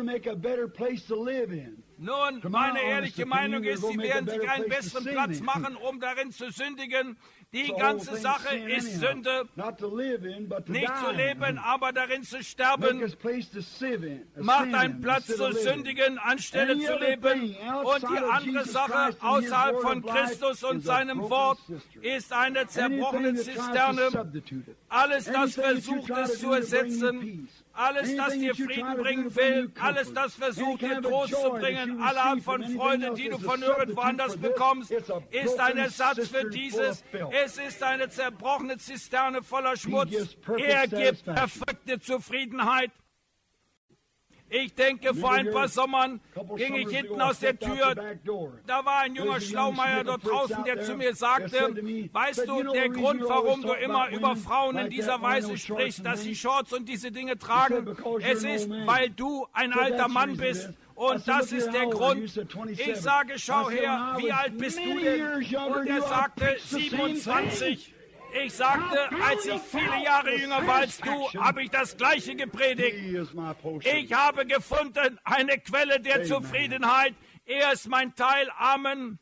Nun, meine ehrliche Meinung ist, sie werden sich einen besseren Platz machen, um darin zu sündigen. Die ganze Sache ist Sünde, nicht zu leben, aber darin zu sterben. Macht einen Platz zu sündigen, anstelle zu leben. Und die andere Sache außerhalb von Christus und seinem Wort ist eine zerbrochene Zisterne. Alles, das versucht es zu ersetzen, alles, das dir Frieden bringen will, alles, das versucht dir Trost zu bringen, alle Art von Freude, die du von irgendwo anders bekommst, ist ein Ersatz für dieses. Es ist eine zerbrochene Zisterne voller Schmutz. Er gibt perfekte Zufriedenheit. Ich denke, vor ein paar Sommern ging ich hinten aus der Tür. Da war ein junger Schlaumeier dort draußen, der zu mir sagte, weißt du, der Grund, warum du immer über Frauen in dieser Weise sprichst, dass sie Shorts und diese Dinge tragen, es ist, weil du ein alter Mann bist. Und das ist der Grund. Ich sage, schau her, wie alt bist du denn? Und er sagte, siebenundzwanzig. Ich sagte, als ich viele Jahre jünger war als du, habe ich das Gleiche gepredigt. Ich habe gefunden eine Quelle der Zufriedenheit. Er ist mein Teil. Amen.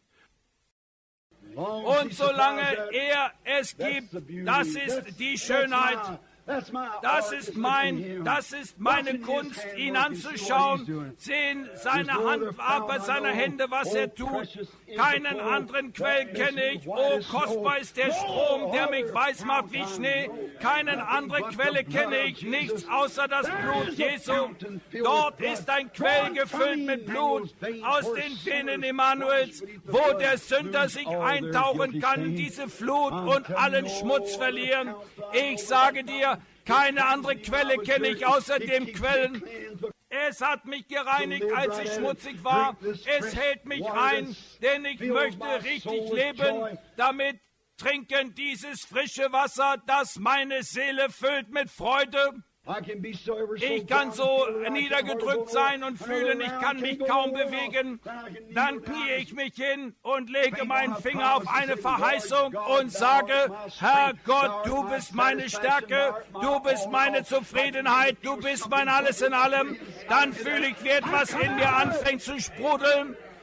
Und solange er es gibt, das ist die Schönheit. Das ist mein, das ist meine Kunst, ihn anzuschauen, sehen seine Handarbeit, seine Hände, was er tut. Keinen anderen Quell kenne ich. Oh, kostbar ist der Strom, der mich weiß macht wie Schnee. Keine andere Quelle kenne ich, nichts außer das Blut Jesu. Dort ist ein Quell gefüllt mit Blut aus den Venen Immanuels, wo der Sünder sich eintauchen kann, diese Flut und allen Schmutz verlieren. Ich sage dir, keine andere Quelle kenne ich außer dem Quellen. Es hat mich gereinigt, als ich schmutzig war. Es hält mich ein, denn ich möchte richtig leben, damit trinken dieses frische Wasser, das meine Seele füllt mit Freude. Ich kann so niedergedrückt sein und fühlen, ich kann mich kaum bewegen. Dann knie ich mich hin und lege meinen Finger auf eine Verheißung und sage, Herr Gott, du bist meine Stärke, du bist meine Zufriedenheit, du bist mein Alles in allem. Dann fühle ich, wie etwas in mir anfängt zu sprudeln.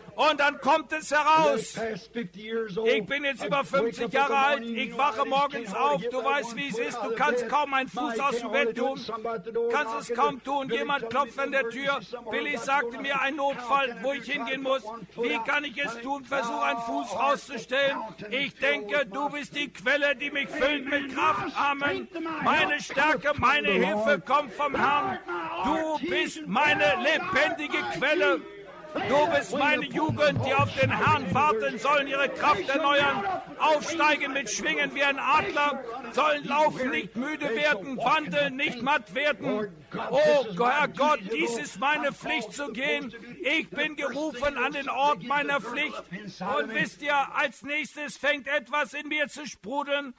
Und dann kommt es heraus. Ich bin jetzt über fünfzig Jahre alt. Ich wache morgens auf. Du weißt, wie es ist. Du kannst kaum einen Fuß aus dem Bett tun. Kannst es kaum tun. Jemand klopft an der Tür. Billy sagte mir, ein Notfall, wo ich hingehen muss. Wie kann ich es tun? Versuche, einen Fuß rauszustellen. Ich denke, du bist die Quelle, die mich füllt mit Kraft. Amen. Meine Stärke, meine Hilfe kommt vom Herrn. Du bist meine lebendige Quelle. Du bist meine Jugend, die auf den Herrn warten, sollen ihre Kraft erneuern, aufsteigen mit Schwingen wie ein Adler, sollen laufen, nicht müde werden, wandeln, nicht matt werden. Oh, Herr Gott, dies ist meine Pflicht zu gehen. Ich bin gerufen an den Ort meiner Pflicht. Und wisst ihr, als nächstes fängt etwas in mir zu sprudeln.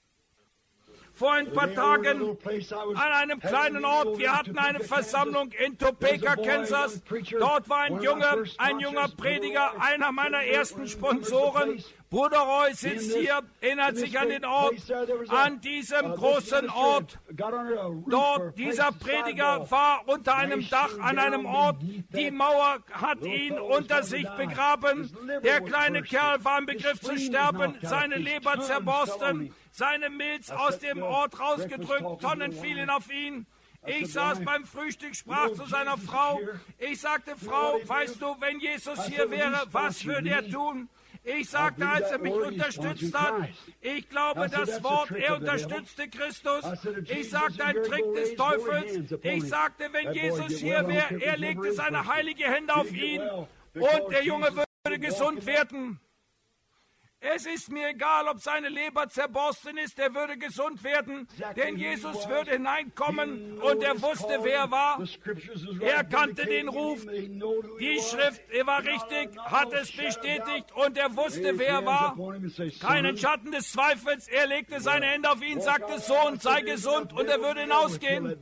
Vor ein paar Tagen an einem kleinen Ort, wir hatten eine Versammlung in Topeka, Kansas. Dort war ein junger, ein junger Prediger, einer meiner ersten Sponsoren. Bruder Roy sitzt hier, erinnert sich an den Ort, an diesem großen Ort. Dort, dieser Prediger war unter einem Dach an einem Ort. Die Mauer hat ihn unter sich begraben. Der kleine Kerl war im Begriff zu sterben, seine Leber zerborsten, seine Milz aus dem Ort rausgedrückt, Tonnen fielen auf ihn. Ich saß beim Frühstück, sprach zu seiner Frau. Ich sagte, Frau, weißt du, wenn Jesus hier wäre, was würde er tun? Ich sagte, als er mich unterstützt hat, ich glaube das Wort, er unterstützte Christus. Ich sagte, ein Trick des Teufels. Ich sagte, wenn Jesus hier wäre, er legte seine heilige Hände auf ihn und der Junge würde gesund werden. Es ist mir egal, ob seine Leber zerborsten ist, er würde gesund werden, denn Jesus würde hineinkommen und er wusste, wer er war. Er kannte den Ruf, die Schrift, er war richtig, hat es bestätigt und er wusste, wer er war. Keinen Schatten des Zweifels, er legte seine Hände auf ihn, sagte, Sohn, sei gesund und er würde hinausgehen.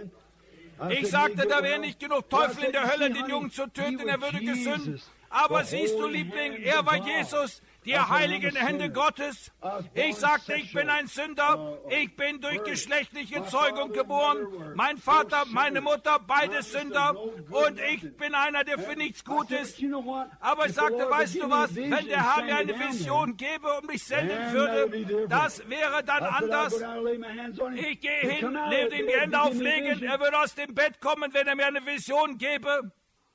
Ich sagte, da wäre nicht genug Teufel in der Hölle, den Jungen zu töten, er würde gesund. Aber siehst du, Liebling, er war Jesus, die heiligen Hände Gottes. Ich sagte, ich bin ein Sünder. Ich bin durch geschlechtliche Zeugung geboren. Mein Vater, meine Mutter, beide Sünder. Und ich bin einer, der für nichts gut ist. Aber ich sagte, weißt du was, wenn der Herr mir eine Vision gäbe und mich senden würde, das wäre dann anders. Ich gehe hin, lebe ihm die Hände auflegen. Er würde aus dem Bett kommen, wenn er mir eine Vision gäbe.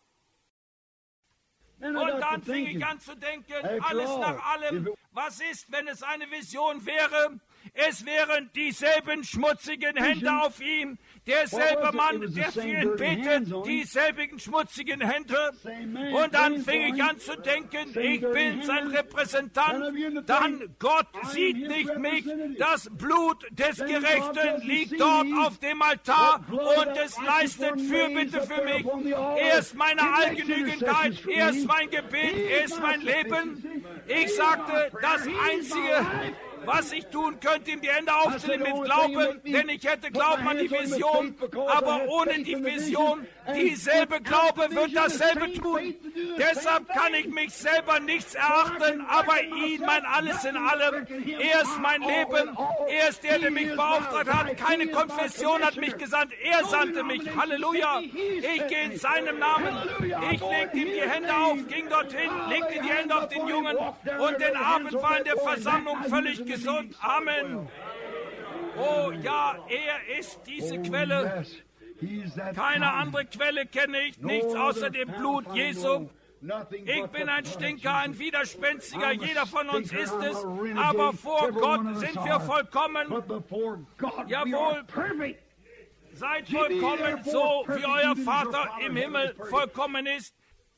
Und dann fing ich an zu denken, alles nach allem, was ist, wenn es eine Vision wäre? Es wären dieselben schmutzigen Hände auf ihm, derselbe Mann, der für ihn betet, dieselben schmutzigen Hände. Und dann fing ich an zu denken, ich bin sein Repräsentant, dann Gott sieht nicht mich, das Blut des Gerechten liegt dort auf dem Altar und es leistet Fürbitte für mich. Er ist meine Allgenügendheit, er ist mein Gebet, er ist mein Leben. Ich sagte, das Einzige, was ich tun könnte, ihm die Hände aufzulegen mit Glauben, denn ich hätte Glauben an die Vision, aber ohne die Vision, dieselbe Glaube wird dasselbe tun. Deshalb kann ich mich selber nichts erachten, aber ihn, mein Alles in allem. Er ist mein Leben, er ist der, der mich beauftragt hat. Keine Konfession hat mich gesandt, er sandte mich. Halleluja! Ich gehe in seinem Namen. Ich legte ihm die Hände auf, ging dorthin, legte die Hände auf den Jungen und den Abend war in der Versammlung völlig gesund. Amen. Oh ja, er ist diese Quelle. Keine andere Quelle kenne ich, nichts außer dem Blut Jesu. Ich bin ein Stinker, ein Widerspenstiger, jeder von uns ist es, aber vor Gott sind wir vollkommen. Jawohl, seid vollkommen so, wie euer Vater im Himmel vollkommen ist.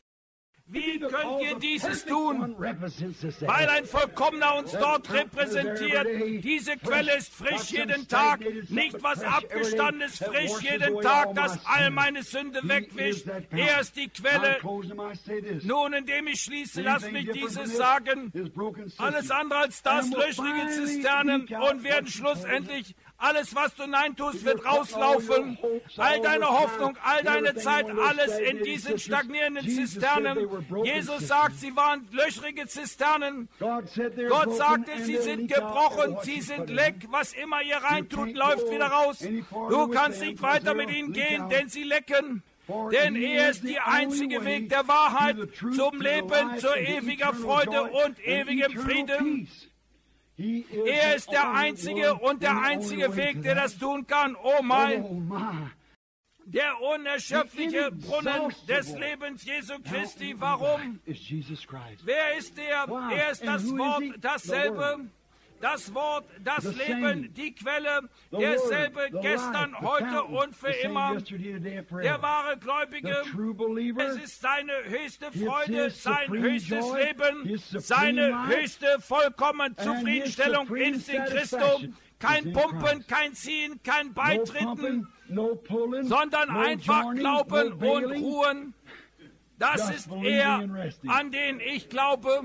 Wie könnt ihr dieses tun? Weil ein Vollkommener uns dort repräsentiert. Diese Quelle ist frisch jeden Tag. Nicht was Abgestandenes, frisch jeden Tag, das all meine Sünde wegwischt. Er ist die Quelle. Nun, indem ich schließe, lasst mich dieses sagen. Alles andere als das, löchrige Zisternen und werden schlussendlich alles, was du hineintust, wird rauslaufen. All deine Hoffnung, all deine Zeit, alles in diesen stagnierenden Zisternen. Jesus sagt, sie waren löchrige Zisternen. Gott sagte, sie sind gebrochen, sie sind leck. Was immer ihr reintut, läuft wieder raus. Du kannst nicht weiter mit ihnen gehen, denn sie lecken. denn er ist der einzige Weg der Wahrheit zum Leben, zur ewiger Freude und ewigem Frieden. Er ist der einzige und der einzige Weg, der das tun kann. Oh mein, der unerschöpfliche Brunnen des Lebens Jesu Christi. Warum? Wer ist der? Er ist das Wort, dasselbe. Das Wort, das Leben, die Quelle, derselbe gestern, heute und für immer. Der wahre Gläubige, es ist seine höchste Freude, sein höchstes Leben, seine höchste vollkommene Zufriedenstellung in Christus. Kein Pumpen, kein Ziehen, kein Beitreten, sondern einfach Glauben und Ruhen. Das ist er, an den ich glaube.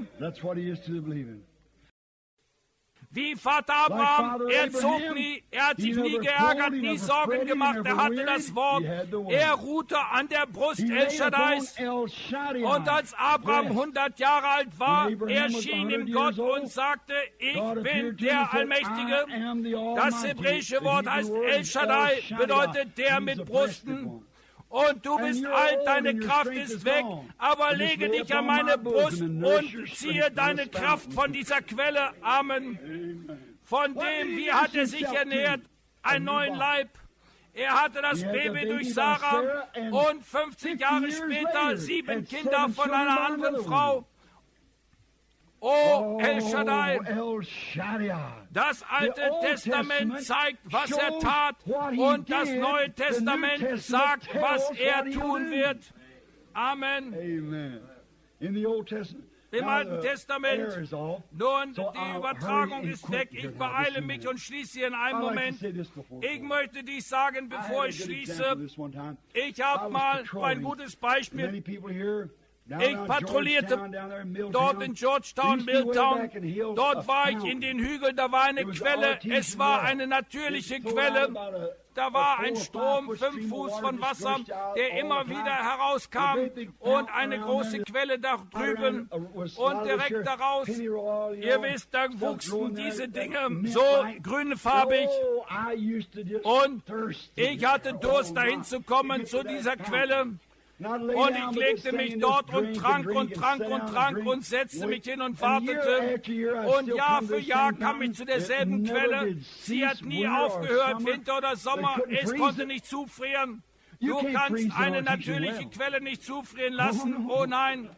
Wie Vater Abraham, er zog nie, er hat sich nie geärgert, nie Sorgen gemacht, er hatte das Wort, er ruhte an der Brust El Shaddais. Und als Abraham hundert Jahre alt war, erschien ihm Gott und sagte, ich bin der Allmächtige. Das hebräische Wort heißt El Shaddai, bedeutet der mit Brusten. Und du bist alt, deine Kraft ist weg, aber lege dich an meine Brust und ziehe deine Kraft von dieser Quelle. Amen. Von dem, wie hat er sich ernährt? Einen neuen Leib. Er hatte das Baby durch Sarah und fünfzig Jahre später sieben Kinder von einer anderen Frau. Oh, El Shaddai, das Alte Testament zeigt, was er tat, und das Neue Testament sagt, was er tun wird. Amen. Im Alten Testament, nun, die Übertragung ist weg. Ich beeile mich und schließe hier in einem Moment. Ich möchte dies sagen, bevor ich schließe. Ich habe mal ein gutes Beispiel. Ich patrouillierte dort in Georgetown, Milltown. Dort war ich in den Hügeln, da war eine Quelle. Es war eine natürliche Quelle. Da war ein Strom, fünf Fuß von Wasser, der immer wieder herauskam. Und eine große Quelle da drüben. Und direkt daraus, ihr wisst, da wuchsen diese Dinge so grünfarbig. Und ich hatte Durst, dahin zu kommen, zu dieser Quelle. Und ich legte mich dort und trank und trank und trank und setzte mich hin und wartete. Und Jahr für Jahr kam ich zu derselben Quelle. Sie hat nie aufgehört, Winter oder Sommer. Es konnte nicht zufrieren. Du kannst eine natürliche Quelle nicht zufrieren lassen. Oh nein.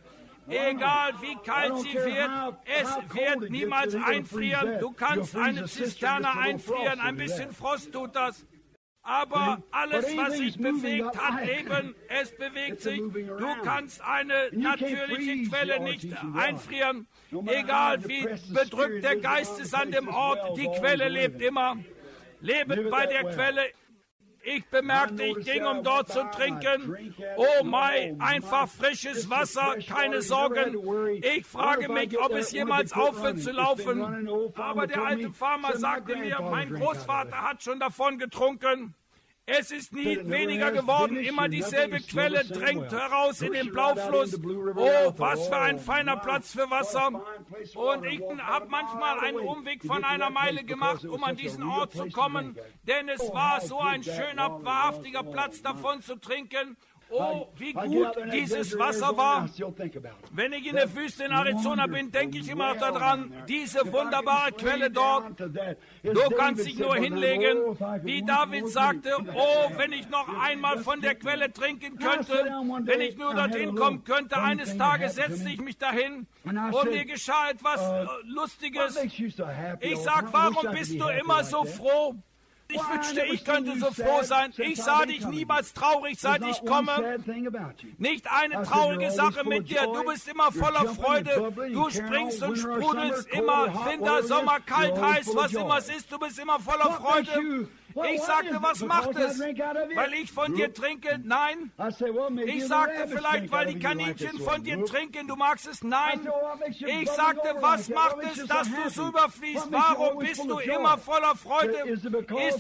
Egal wie kalt sie wird, es wird niemals einfrieren. Du kannst eine Zisterne einfrieren. Ein bisschen Frost tut das. Aber alles, was sich bewegt, hat Leben. Es bewegt sich. Du kannst eine natürliche Quelle nicht einfrieren. Egal wie bedrückt der Geist ist an dem Ort, die Quelle lebt immer. Lebet bei der Quelle. Ich bemerkte, ich ging, um dort zu trinken. Oh mein, einfach frisches Wasser, keine Sorgen. Ich frage mich, ob es jemals aufhört zu laufen. Aber der alte Farmer sagte mir, mein Großvater hat schon davon getrunken. Es ist nie weniger geworden, immer dieselbe Quelle drängt heraus in den Blaufluss. Oh, was für ein feiner Platz für Wasser. Und ich habe manchmal einen Umweg von einer Meile gemacht, um an diesen Ort zu kommen, denn es war so ein schöner, wahrhaftiger Platz davon zu trinken. Oh, wie gut dieses Wasser war. Wenn ich in der Wüste in Arizona bin, denke ich immer noch daran, diese wunderbare Quelle dort. Du kannst dich nur hinlegen, wie David sagte, oh, wenn ich noch einmal von der Quelle trinken könnte, wenn ich nur dorthin kommen könnte, eines Tages setzte ich mich dahin und mir geschah etwas Lustiges. Ich sag, warum bist du immer so froh? Ich wünschte, ich könnte so froh sein. Ich sah dich niemals traurig, seit ich komme. Nicht eine traurige Sache mit dir. Du bist immer voller Freude. Du springst und sprudelst immer. Winter, Sommer, kalt, heiß, was immer es ist. Du bist immer voller Freude. Ich sagte, was macht es? Weil ich von dir trinke? Nein. Ich sagte, vielleicht, weil die Kaninchen von dir trinken, du magst es? Nein. Ich sagte, was macht es, dass du so überfließt? Warum bist du immer voller Freude? Ist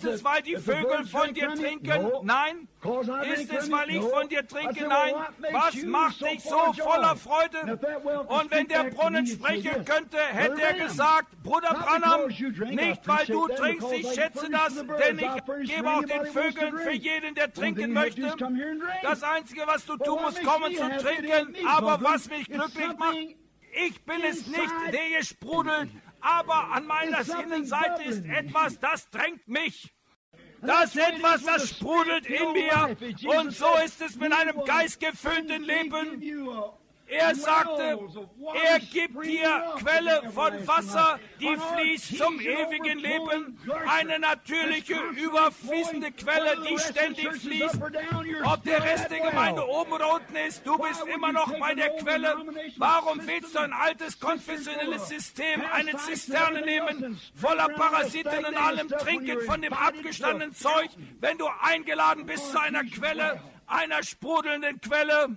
Ist es, weil die Vögel von dir trinken? Nein. Ist es, weil ich von dir trinke? Nein. Was macht dich so voller Freude? Und wenn der Brunnen sprechen könnte, hätte er gesagt, Bruder Branham, nicht weil du trinkst, ich schätze das, denn ich gebe auch den Vögeln für jeden, der trinken möchte. Das Einzige, was du tun musst, kommen zu trinken, aber was mich glücklich macht, ich bin es nicht, der hier sprudelt, aber an meiner Innenseite ist etwas, das drängt mich. Das ist etwas, das sprudelt in mir. Und so ist es mit einem geistgefüllten Leben. Er sagte, er gibt dir Quelle von Wasser, die fließt zum ewigen Leben. Eine natürliche, überfließende Quelle, die ständig fließt. Ob der Rest der Gemeinde oben oder unten ist, du bist immer noch bei der Quelle. Warum willst du ein altes, konfessionelles System, eine Zisterne nehmen, voller Parasiten und allem, trinken von dem abgestandenen Zeug, wenn du eingeladen bist zu einer Quelle, einer sprudelnden Quelle?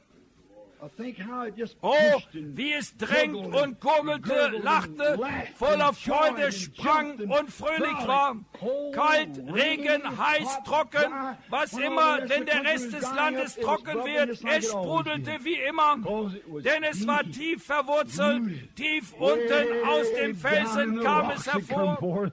Oh, wie es drängt und gurgelte, lachte, voller Freude sprang und fröhlich war. Kalt, Regen, heiß, trocken, was immer, denn der Rest des Landes trocken wird. Es sprudelte wie immer, denn es war tief verwurzelt, tief unten aus dem Felsen kam es hervor.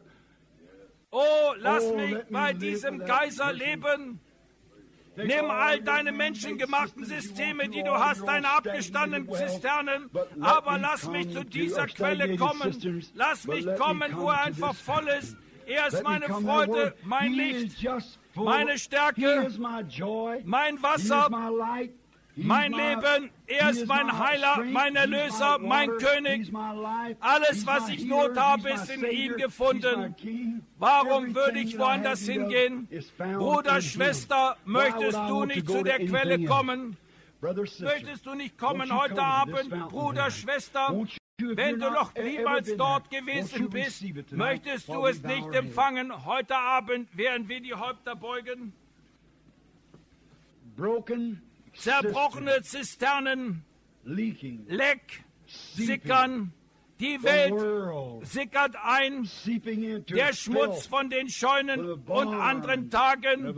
Oh, lass mich bei diesem Geyser leben. Nimm all deine menschengemachten Systeme, die du hast, deine abgestandenen Zisternen, aber lass mich zu dieser Quelle kommen. Lass mich kommen, wo er einfach voll ist. Er ist meine Freude, mein Licht, meine Stärke, mein Wasser, mein Leben. Er ist mein Heiler, mein Erlöser, mein König. Alles, was ich Not habe, ist in ihm gefunden. Warum würde ich woanders hingehen? Bruder, Schwester, möchtest du nicht zu der Quelle kommen? Möchtest du nicht kommen heute Abend, Bruder, Schwester? Wenn du noch niemals dort gewesen bist, möchtest du es nicht empfangen? Heute Abend, während wir die Häupter beugen. Zerbrochene Zisternen, Leck, sickern, die Welt sickert ein, der Schmutz von den Scheunen und anderen Tagen.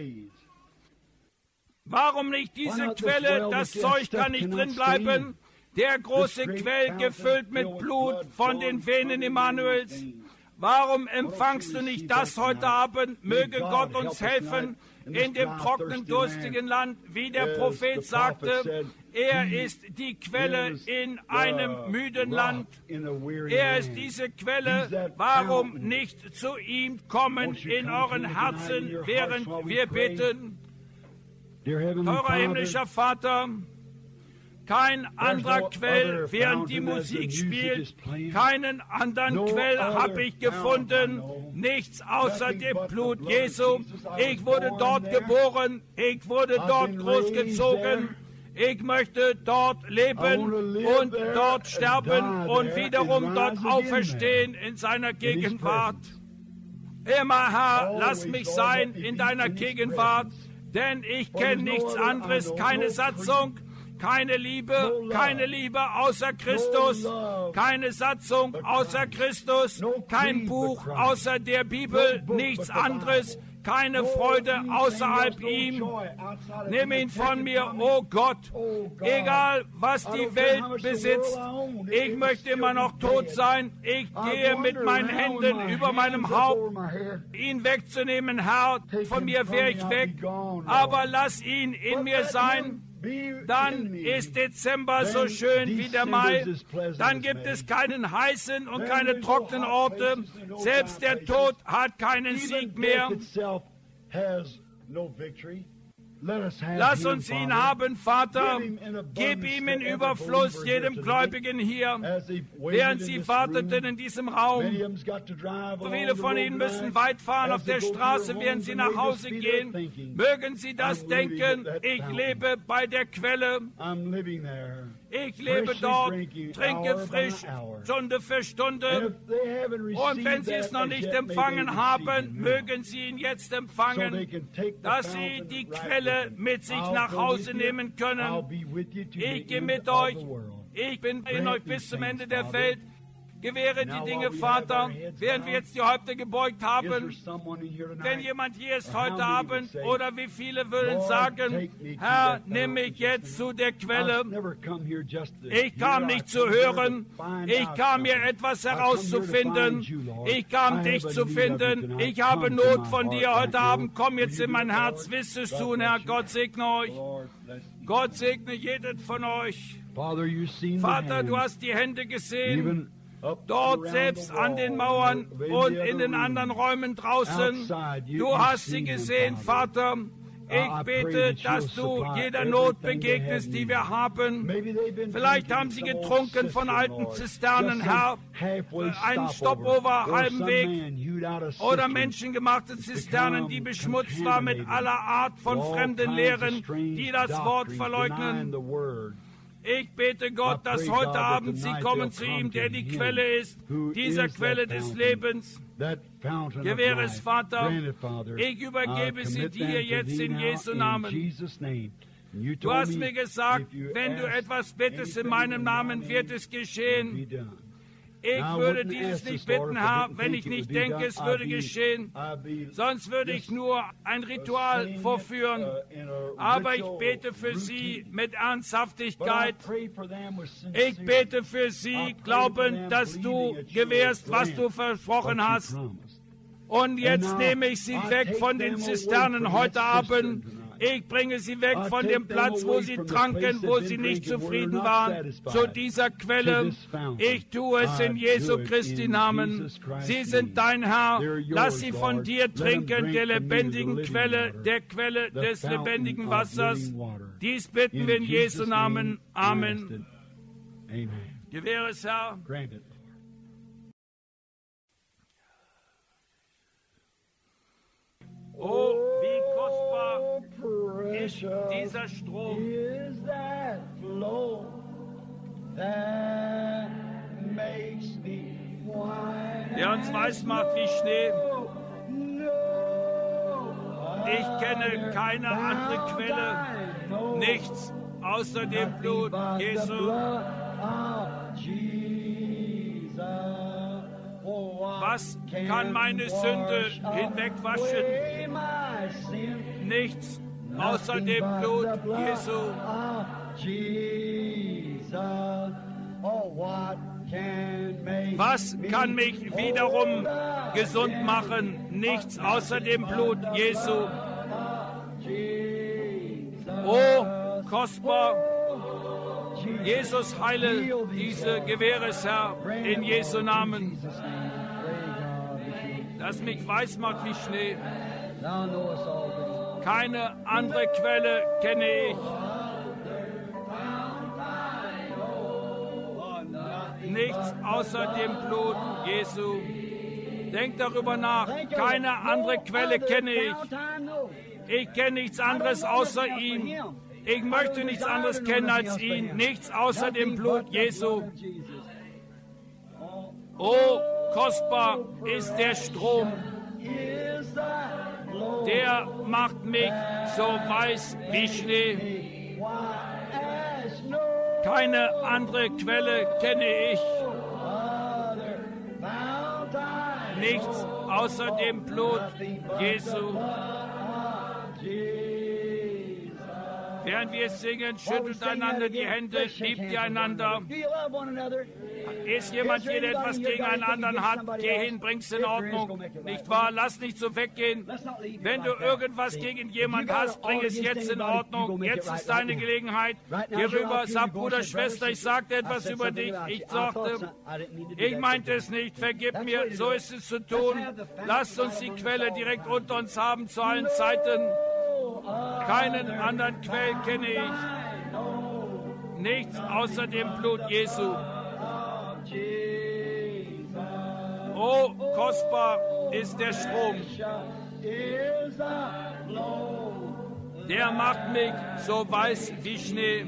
Warum nicht diese Quelle? Das Zeug kann nicht drin bleiben. Der große Quell gefüllt mit Blut von den Venen Immanuels. Warum empfangst du nicht das heute Abend? Möge Gott uns helfen in dem trockenen, durstigen Land, wie der Prophet sagte. Er ist die Quelle in einem müden Land. Er ist diese Quelle. Warum nicht zu ihm kommen in euren Herzen, während wir beten? Teurer himmlischer Vater, kein anderer Quell, während die Musik spielt, keinen anderen Quell habe ich gefunden, nichts außer dem Blut Jesu. Ich wurde dort geboren, ich wurde dort großgezogen, ich möchte dort leben und dort sterben und wiederum dort auferstehen in seiner Gegenwart. Immer, Herr, lass mich sein in deiner Gegenwart, denn ich kenne nichts anderes, keine Satzung, keine Liebe, keine Liebe außer Christus, keine Satzung außer Christus, kein Buch außer der Bibel, nichts anderes, keine Freude außerhalb ihm. Nimm ihn von mir, oh Gott, egal was die Welt besitzt, ich möchte immer noch tot sein, ich gehe mit meinen Händen über meinem Haupt, ihn wegzunehmen, Herr, von mir wäre ich weg, aber lass ihn in mir sein. Dann ist Dezember so schön wie der Mai. Dann gibt es keinen heißen und keine trockenen Orte. Selbst der Tod hat keinen Sieg mehr. Lass uns ihn haben, Vater. Gib ihm in Überfluss jedem Gläubigen hier, während sie warteten in diesem Raum. Viele von ihnen müssen weit fahren auf der Straße, während sie nach Hause gehen. Mögen sie das denken, ich lebe bei der Quelle. Ich lebe dort, trinke frisch, Stunde für Stunde. Und wenn sie es noch nicht empfangen haben, mögen sie ihn jetzt empfangen, dass sie die Quelle mit sich nach Hause nehmen können. Ich gehe mit euch. Ich bin in euch bis zum Ende der Welt. Gewähre die Dinge, Vater, während wir jetzt die Häupter gebeugt haben. Wenn jemand hier ist heute Abend oder wie viele würden sagen, Herr, nimm mich jetzt zu der Quelle. Ich kam nicht zu hören, ich kam hier etwas herauszufinden, ich kam dich zu finden, ich habe Not von dir heute Abend, komm jetzt in mein Herz, wisst es tun, Herr, Gott segne euch, Gott segne jeden von euch. Vater, du hast die Hände gesehen, dort selbst an den Mauern und in den anderen Räumen draußen. Du hast sie gesehen, Vater. Ich bete, dass du jeder Not begegnest, die wir haben. Vielleicht haben sie getrunken von alten Zisternen, Herr, einen Stopover, halben Weg, oder menschengemachte Zisternen, die beschmutzt waren mit aller Art von fremden Lehren, die das Wort verleugnen. Ich bete Gott, dass heute Abend Sie kommen zu ihm, der die Quelle ist, dieser Quelle des Lebens. Gewähre es, Vater. Ich übergebe sie dir jetzt in Jesu Namen. Du hast mir gesagt, wenn du etwas bittest in meinem Namen, wird es geschehen. Ich würde dieses nicht bitten, Herr, wenn ich nicht denke, es würde geschehen. Sonst würde ich nur ein Ritual vorführen. Aber ich bete für sie mit Ernsthaftigkeit. Ich bete für sie, glaubend, dass du gewährst, was du versprochen hast. Und jetzt nehme ich sie weg von den Zisternen heute Abend. Ich bringe sie weg von dem Platz, wo sie tranken, wo sie nicht zufrieden waren, zu dieser Quelle. Ich tue es in Jesu Christi Namen. Sie sind dein Herr. Lass sie von dir trinken, der lebendigen Quelle, der Quelle des lebendigen Wassers. Dies bitten wir in Jesu Namen. Amen. Gewähre es, Herr. Oh, wie kostbar ist dieser Strom, der uns weiß macht wie Schnee. Ich kenne keine andere Quelle, nichts außer dem Blut Jesu. Was kann meine Sünde hinwegwaschen? Nichts außer dem Blut Jesu. Was kann mich wiederum gesund machen? Nichts außer dem Blut Jesu. Oh, kostbar. Jesus, heile diese, gewähre es, Herr, in Jesu Namen. Dass mich weiß macht wie Schnee. Keine andere Quelle kenne ich. Nichts außer dem Blut Jesu. Denk darüber nach. Keine andere Quelle kenne ich. Ich kenne nichts anderes außer ihm. Ich möchte nichts anderes kennen als ihn. Nichts außer dem Blut Jesu. Oh, kostbar ist der Strom. Der macht mich so weiß wie Schnee. Keine andere Quelle kenne ich. Nichts außer dem Blut Jesu. Während wir singen, schüttelt einander die Hände, liebt ihr einander. Ist jemand hier, der etwas gegen einen anderen hat, geh hin, bring's in Ordnung. Nicht wahr? Lass nicht so weggehen. Wenn du irgendwas gegen jemand hast, bring es jetzt in Ordnung. Jetzt ist deine Gelegenheit. Hier rüber, sag Bruder, Schwester, ich sagte etwas über dich. Ich sagte, ich meinte es nicht. Vergib mir, so ist es zu tun. Lasst uns die Quelle direkt unter uns haben zu allen Zeiten. Keinen anderen Quell kenne ich. Nichts außer dem Blut Jesu. Oh, kostbar ist der Strom. Der macht mich so weiß wie Schnee.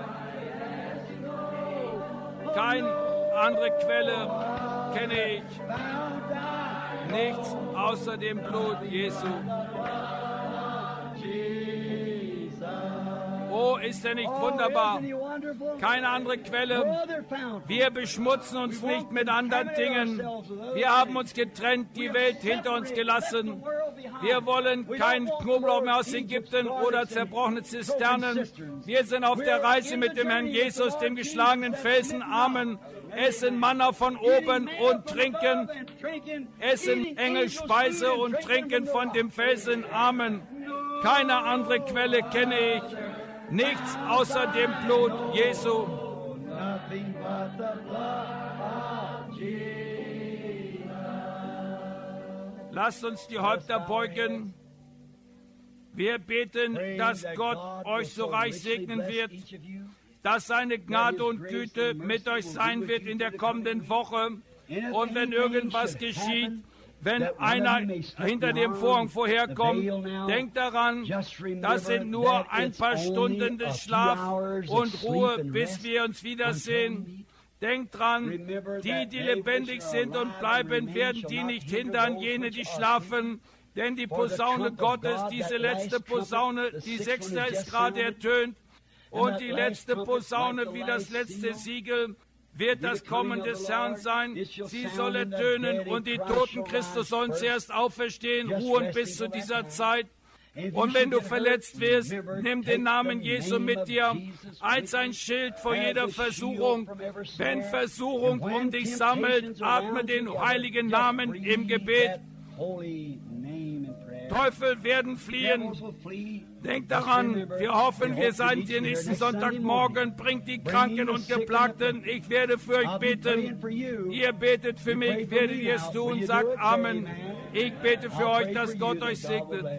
Keine andere Quelle kenne ich. Nichts außer dem Blut Jesu. Oh, ist er nicht wunderbar? Keine andere Quelle. Wir beschmutzen uns nicht mit anderen Dingen. Wir haben uns getrennt, die Welt hinter uns gelassen. Wir wollen keinen Knoblauch mehr aus Ägypten oder zerbrochene Zisternen. Wir sind auf der Reise mit dem Herrn Jesus, dem geschlagenen Felsen. Amen. Essen Manna von oben und trinken. Essen Engelspeise und trinken von dem Felsen. Amen. Keine andere Quelle kenne ich. Nichts außer dem Blut Jesu. Lasst uns die Häupter beugen. Wir beten, dass Gott euch so reich segnen wird, dass seine Gnade und Güte mit euch sein wird in der kommenden Woche. Und wenn irgendwas geschieht, wenn einer hinter dem Vorhang vorherkommt, denkt daran, das sind nur ein paar Stunden des Schlafs und Ruhe, bis wir uns wiedersehen. Denkt dran, die, die lebendig sind und bleiben, werden die nicht hindern, jene, die schlafen. Denn die Posaune Gottes, diese letzte Posaune, die sechste ist gerade ertönt. Und die letzte Posaune, wie das letzte Siegel, wird das Kommen des Herrn sein. Sie soll ertönen und die Toten Christus sollen zuerst auferstehen, ruhen bis zu dieser Zeit. Und wenn du verletzt wirst, nimm den Namen Jesu mit dir als ein Schild vor jeder Versuchung. Wenn Versuchung um dich sammelt, atme den heiligen Namen im Gebet. Teufel werden fliehen. Denkt daran, wir hoffen, wir seien hier nächsten Sonntagmorgen. Bringt die Kranken und Geplagten. Ich werde für euch beten. Ihr betet für mich, werdet ihr es tun. Sagt Amen. Ich bete für euch, dass Gott euch segnet.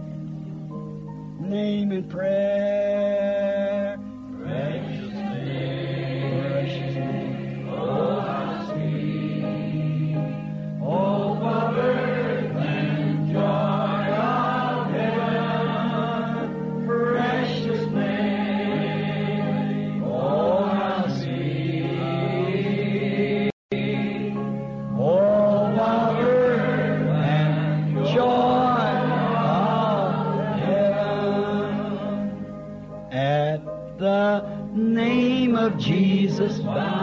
Name and prayer, precious name, precious name, oh how sweet, oh what earth and joy of heaven, precious name, oh how sweet, oh what earth and joy. The name of Jesus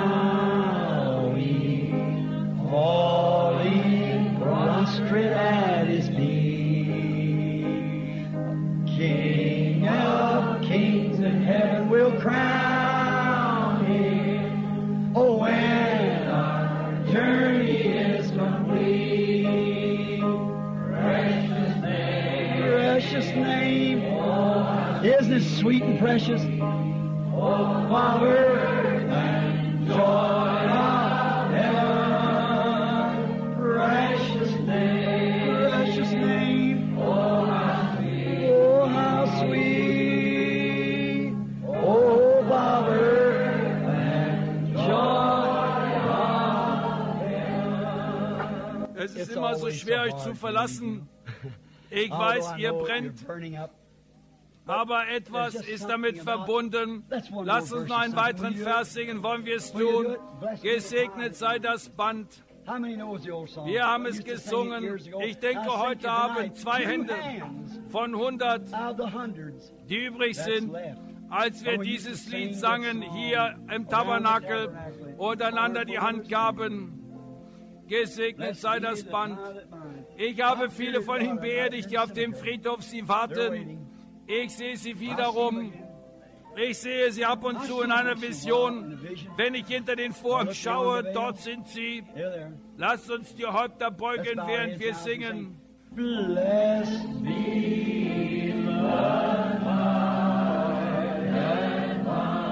bowing, falling prostrate at his feet. King of kings in heaven will crown him. Oh, when our journey is complete, precious name, precious name, isn't it sweet and precious? Oh, while earth and joy of heaven, precious name, precious name, oh how sweet, oh how sweet, oh while earth and joy of heaven. Es ist immer so schwer, euch zu verlassen. Ich weiß, ihr brennt. Aber etwas ist damit verbunden. Lasst uns noch einen weiteren Vers singen. Wollen wir es tun? Gesegnet sei das Band. Wir haben es gesungen. Ich denke, heute Abend zwei Hände von hundert, die übrig sind, als wir dieses Lied sangen, hier im Tabernakel und einander die Hand gaben. Gesegnet sei das Band. Ich habe viele von ihnen beerdigt, die auf dem Friedhof sie warten. Ich sehe sie wiederum. Ich sehe sie ab und zu in einer Vision. Wenn ich hinter den Vorhang schaue, dort sind sie. Lasst uns die Häupter beugen, während wir singen. Blessed be the high and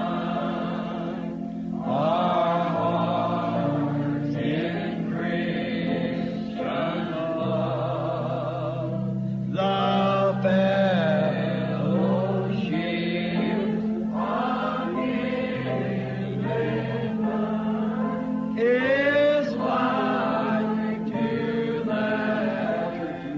mine, our hearts in Christian love, the fellowship of His is like to that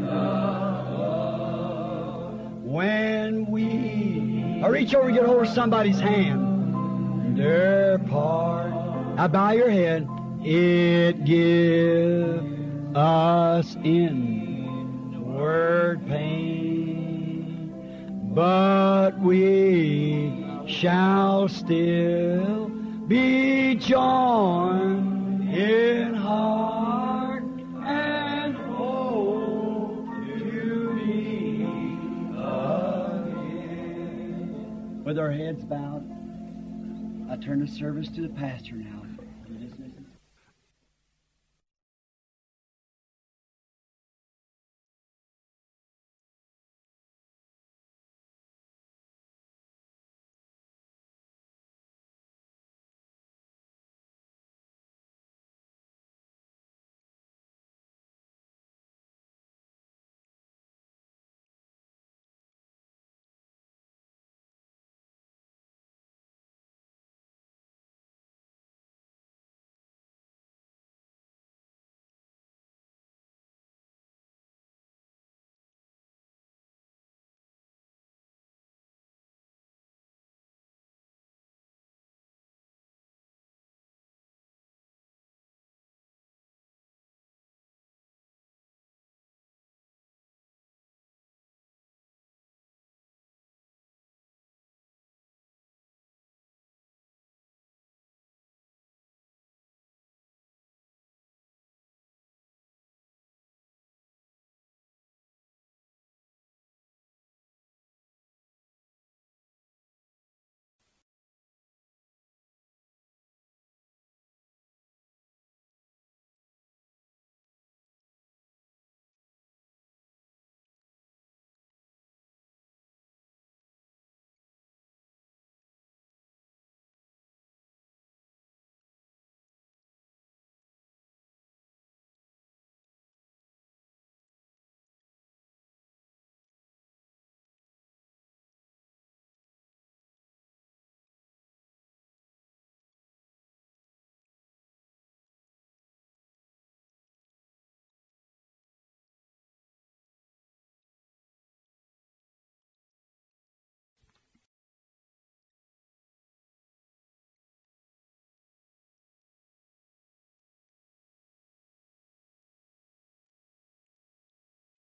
love. When we, or reach over and get hold of somebody's hand, their part, now bow your head, it give us inward pain, but we shall still be joined in heart and hope to be again. With our heads bowed, I turn the service to the pastor now.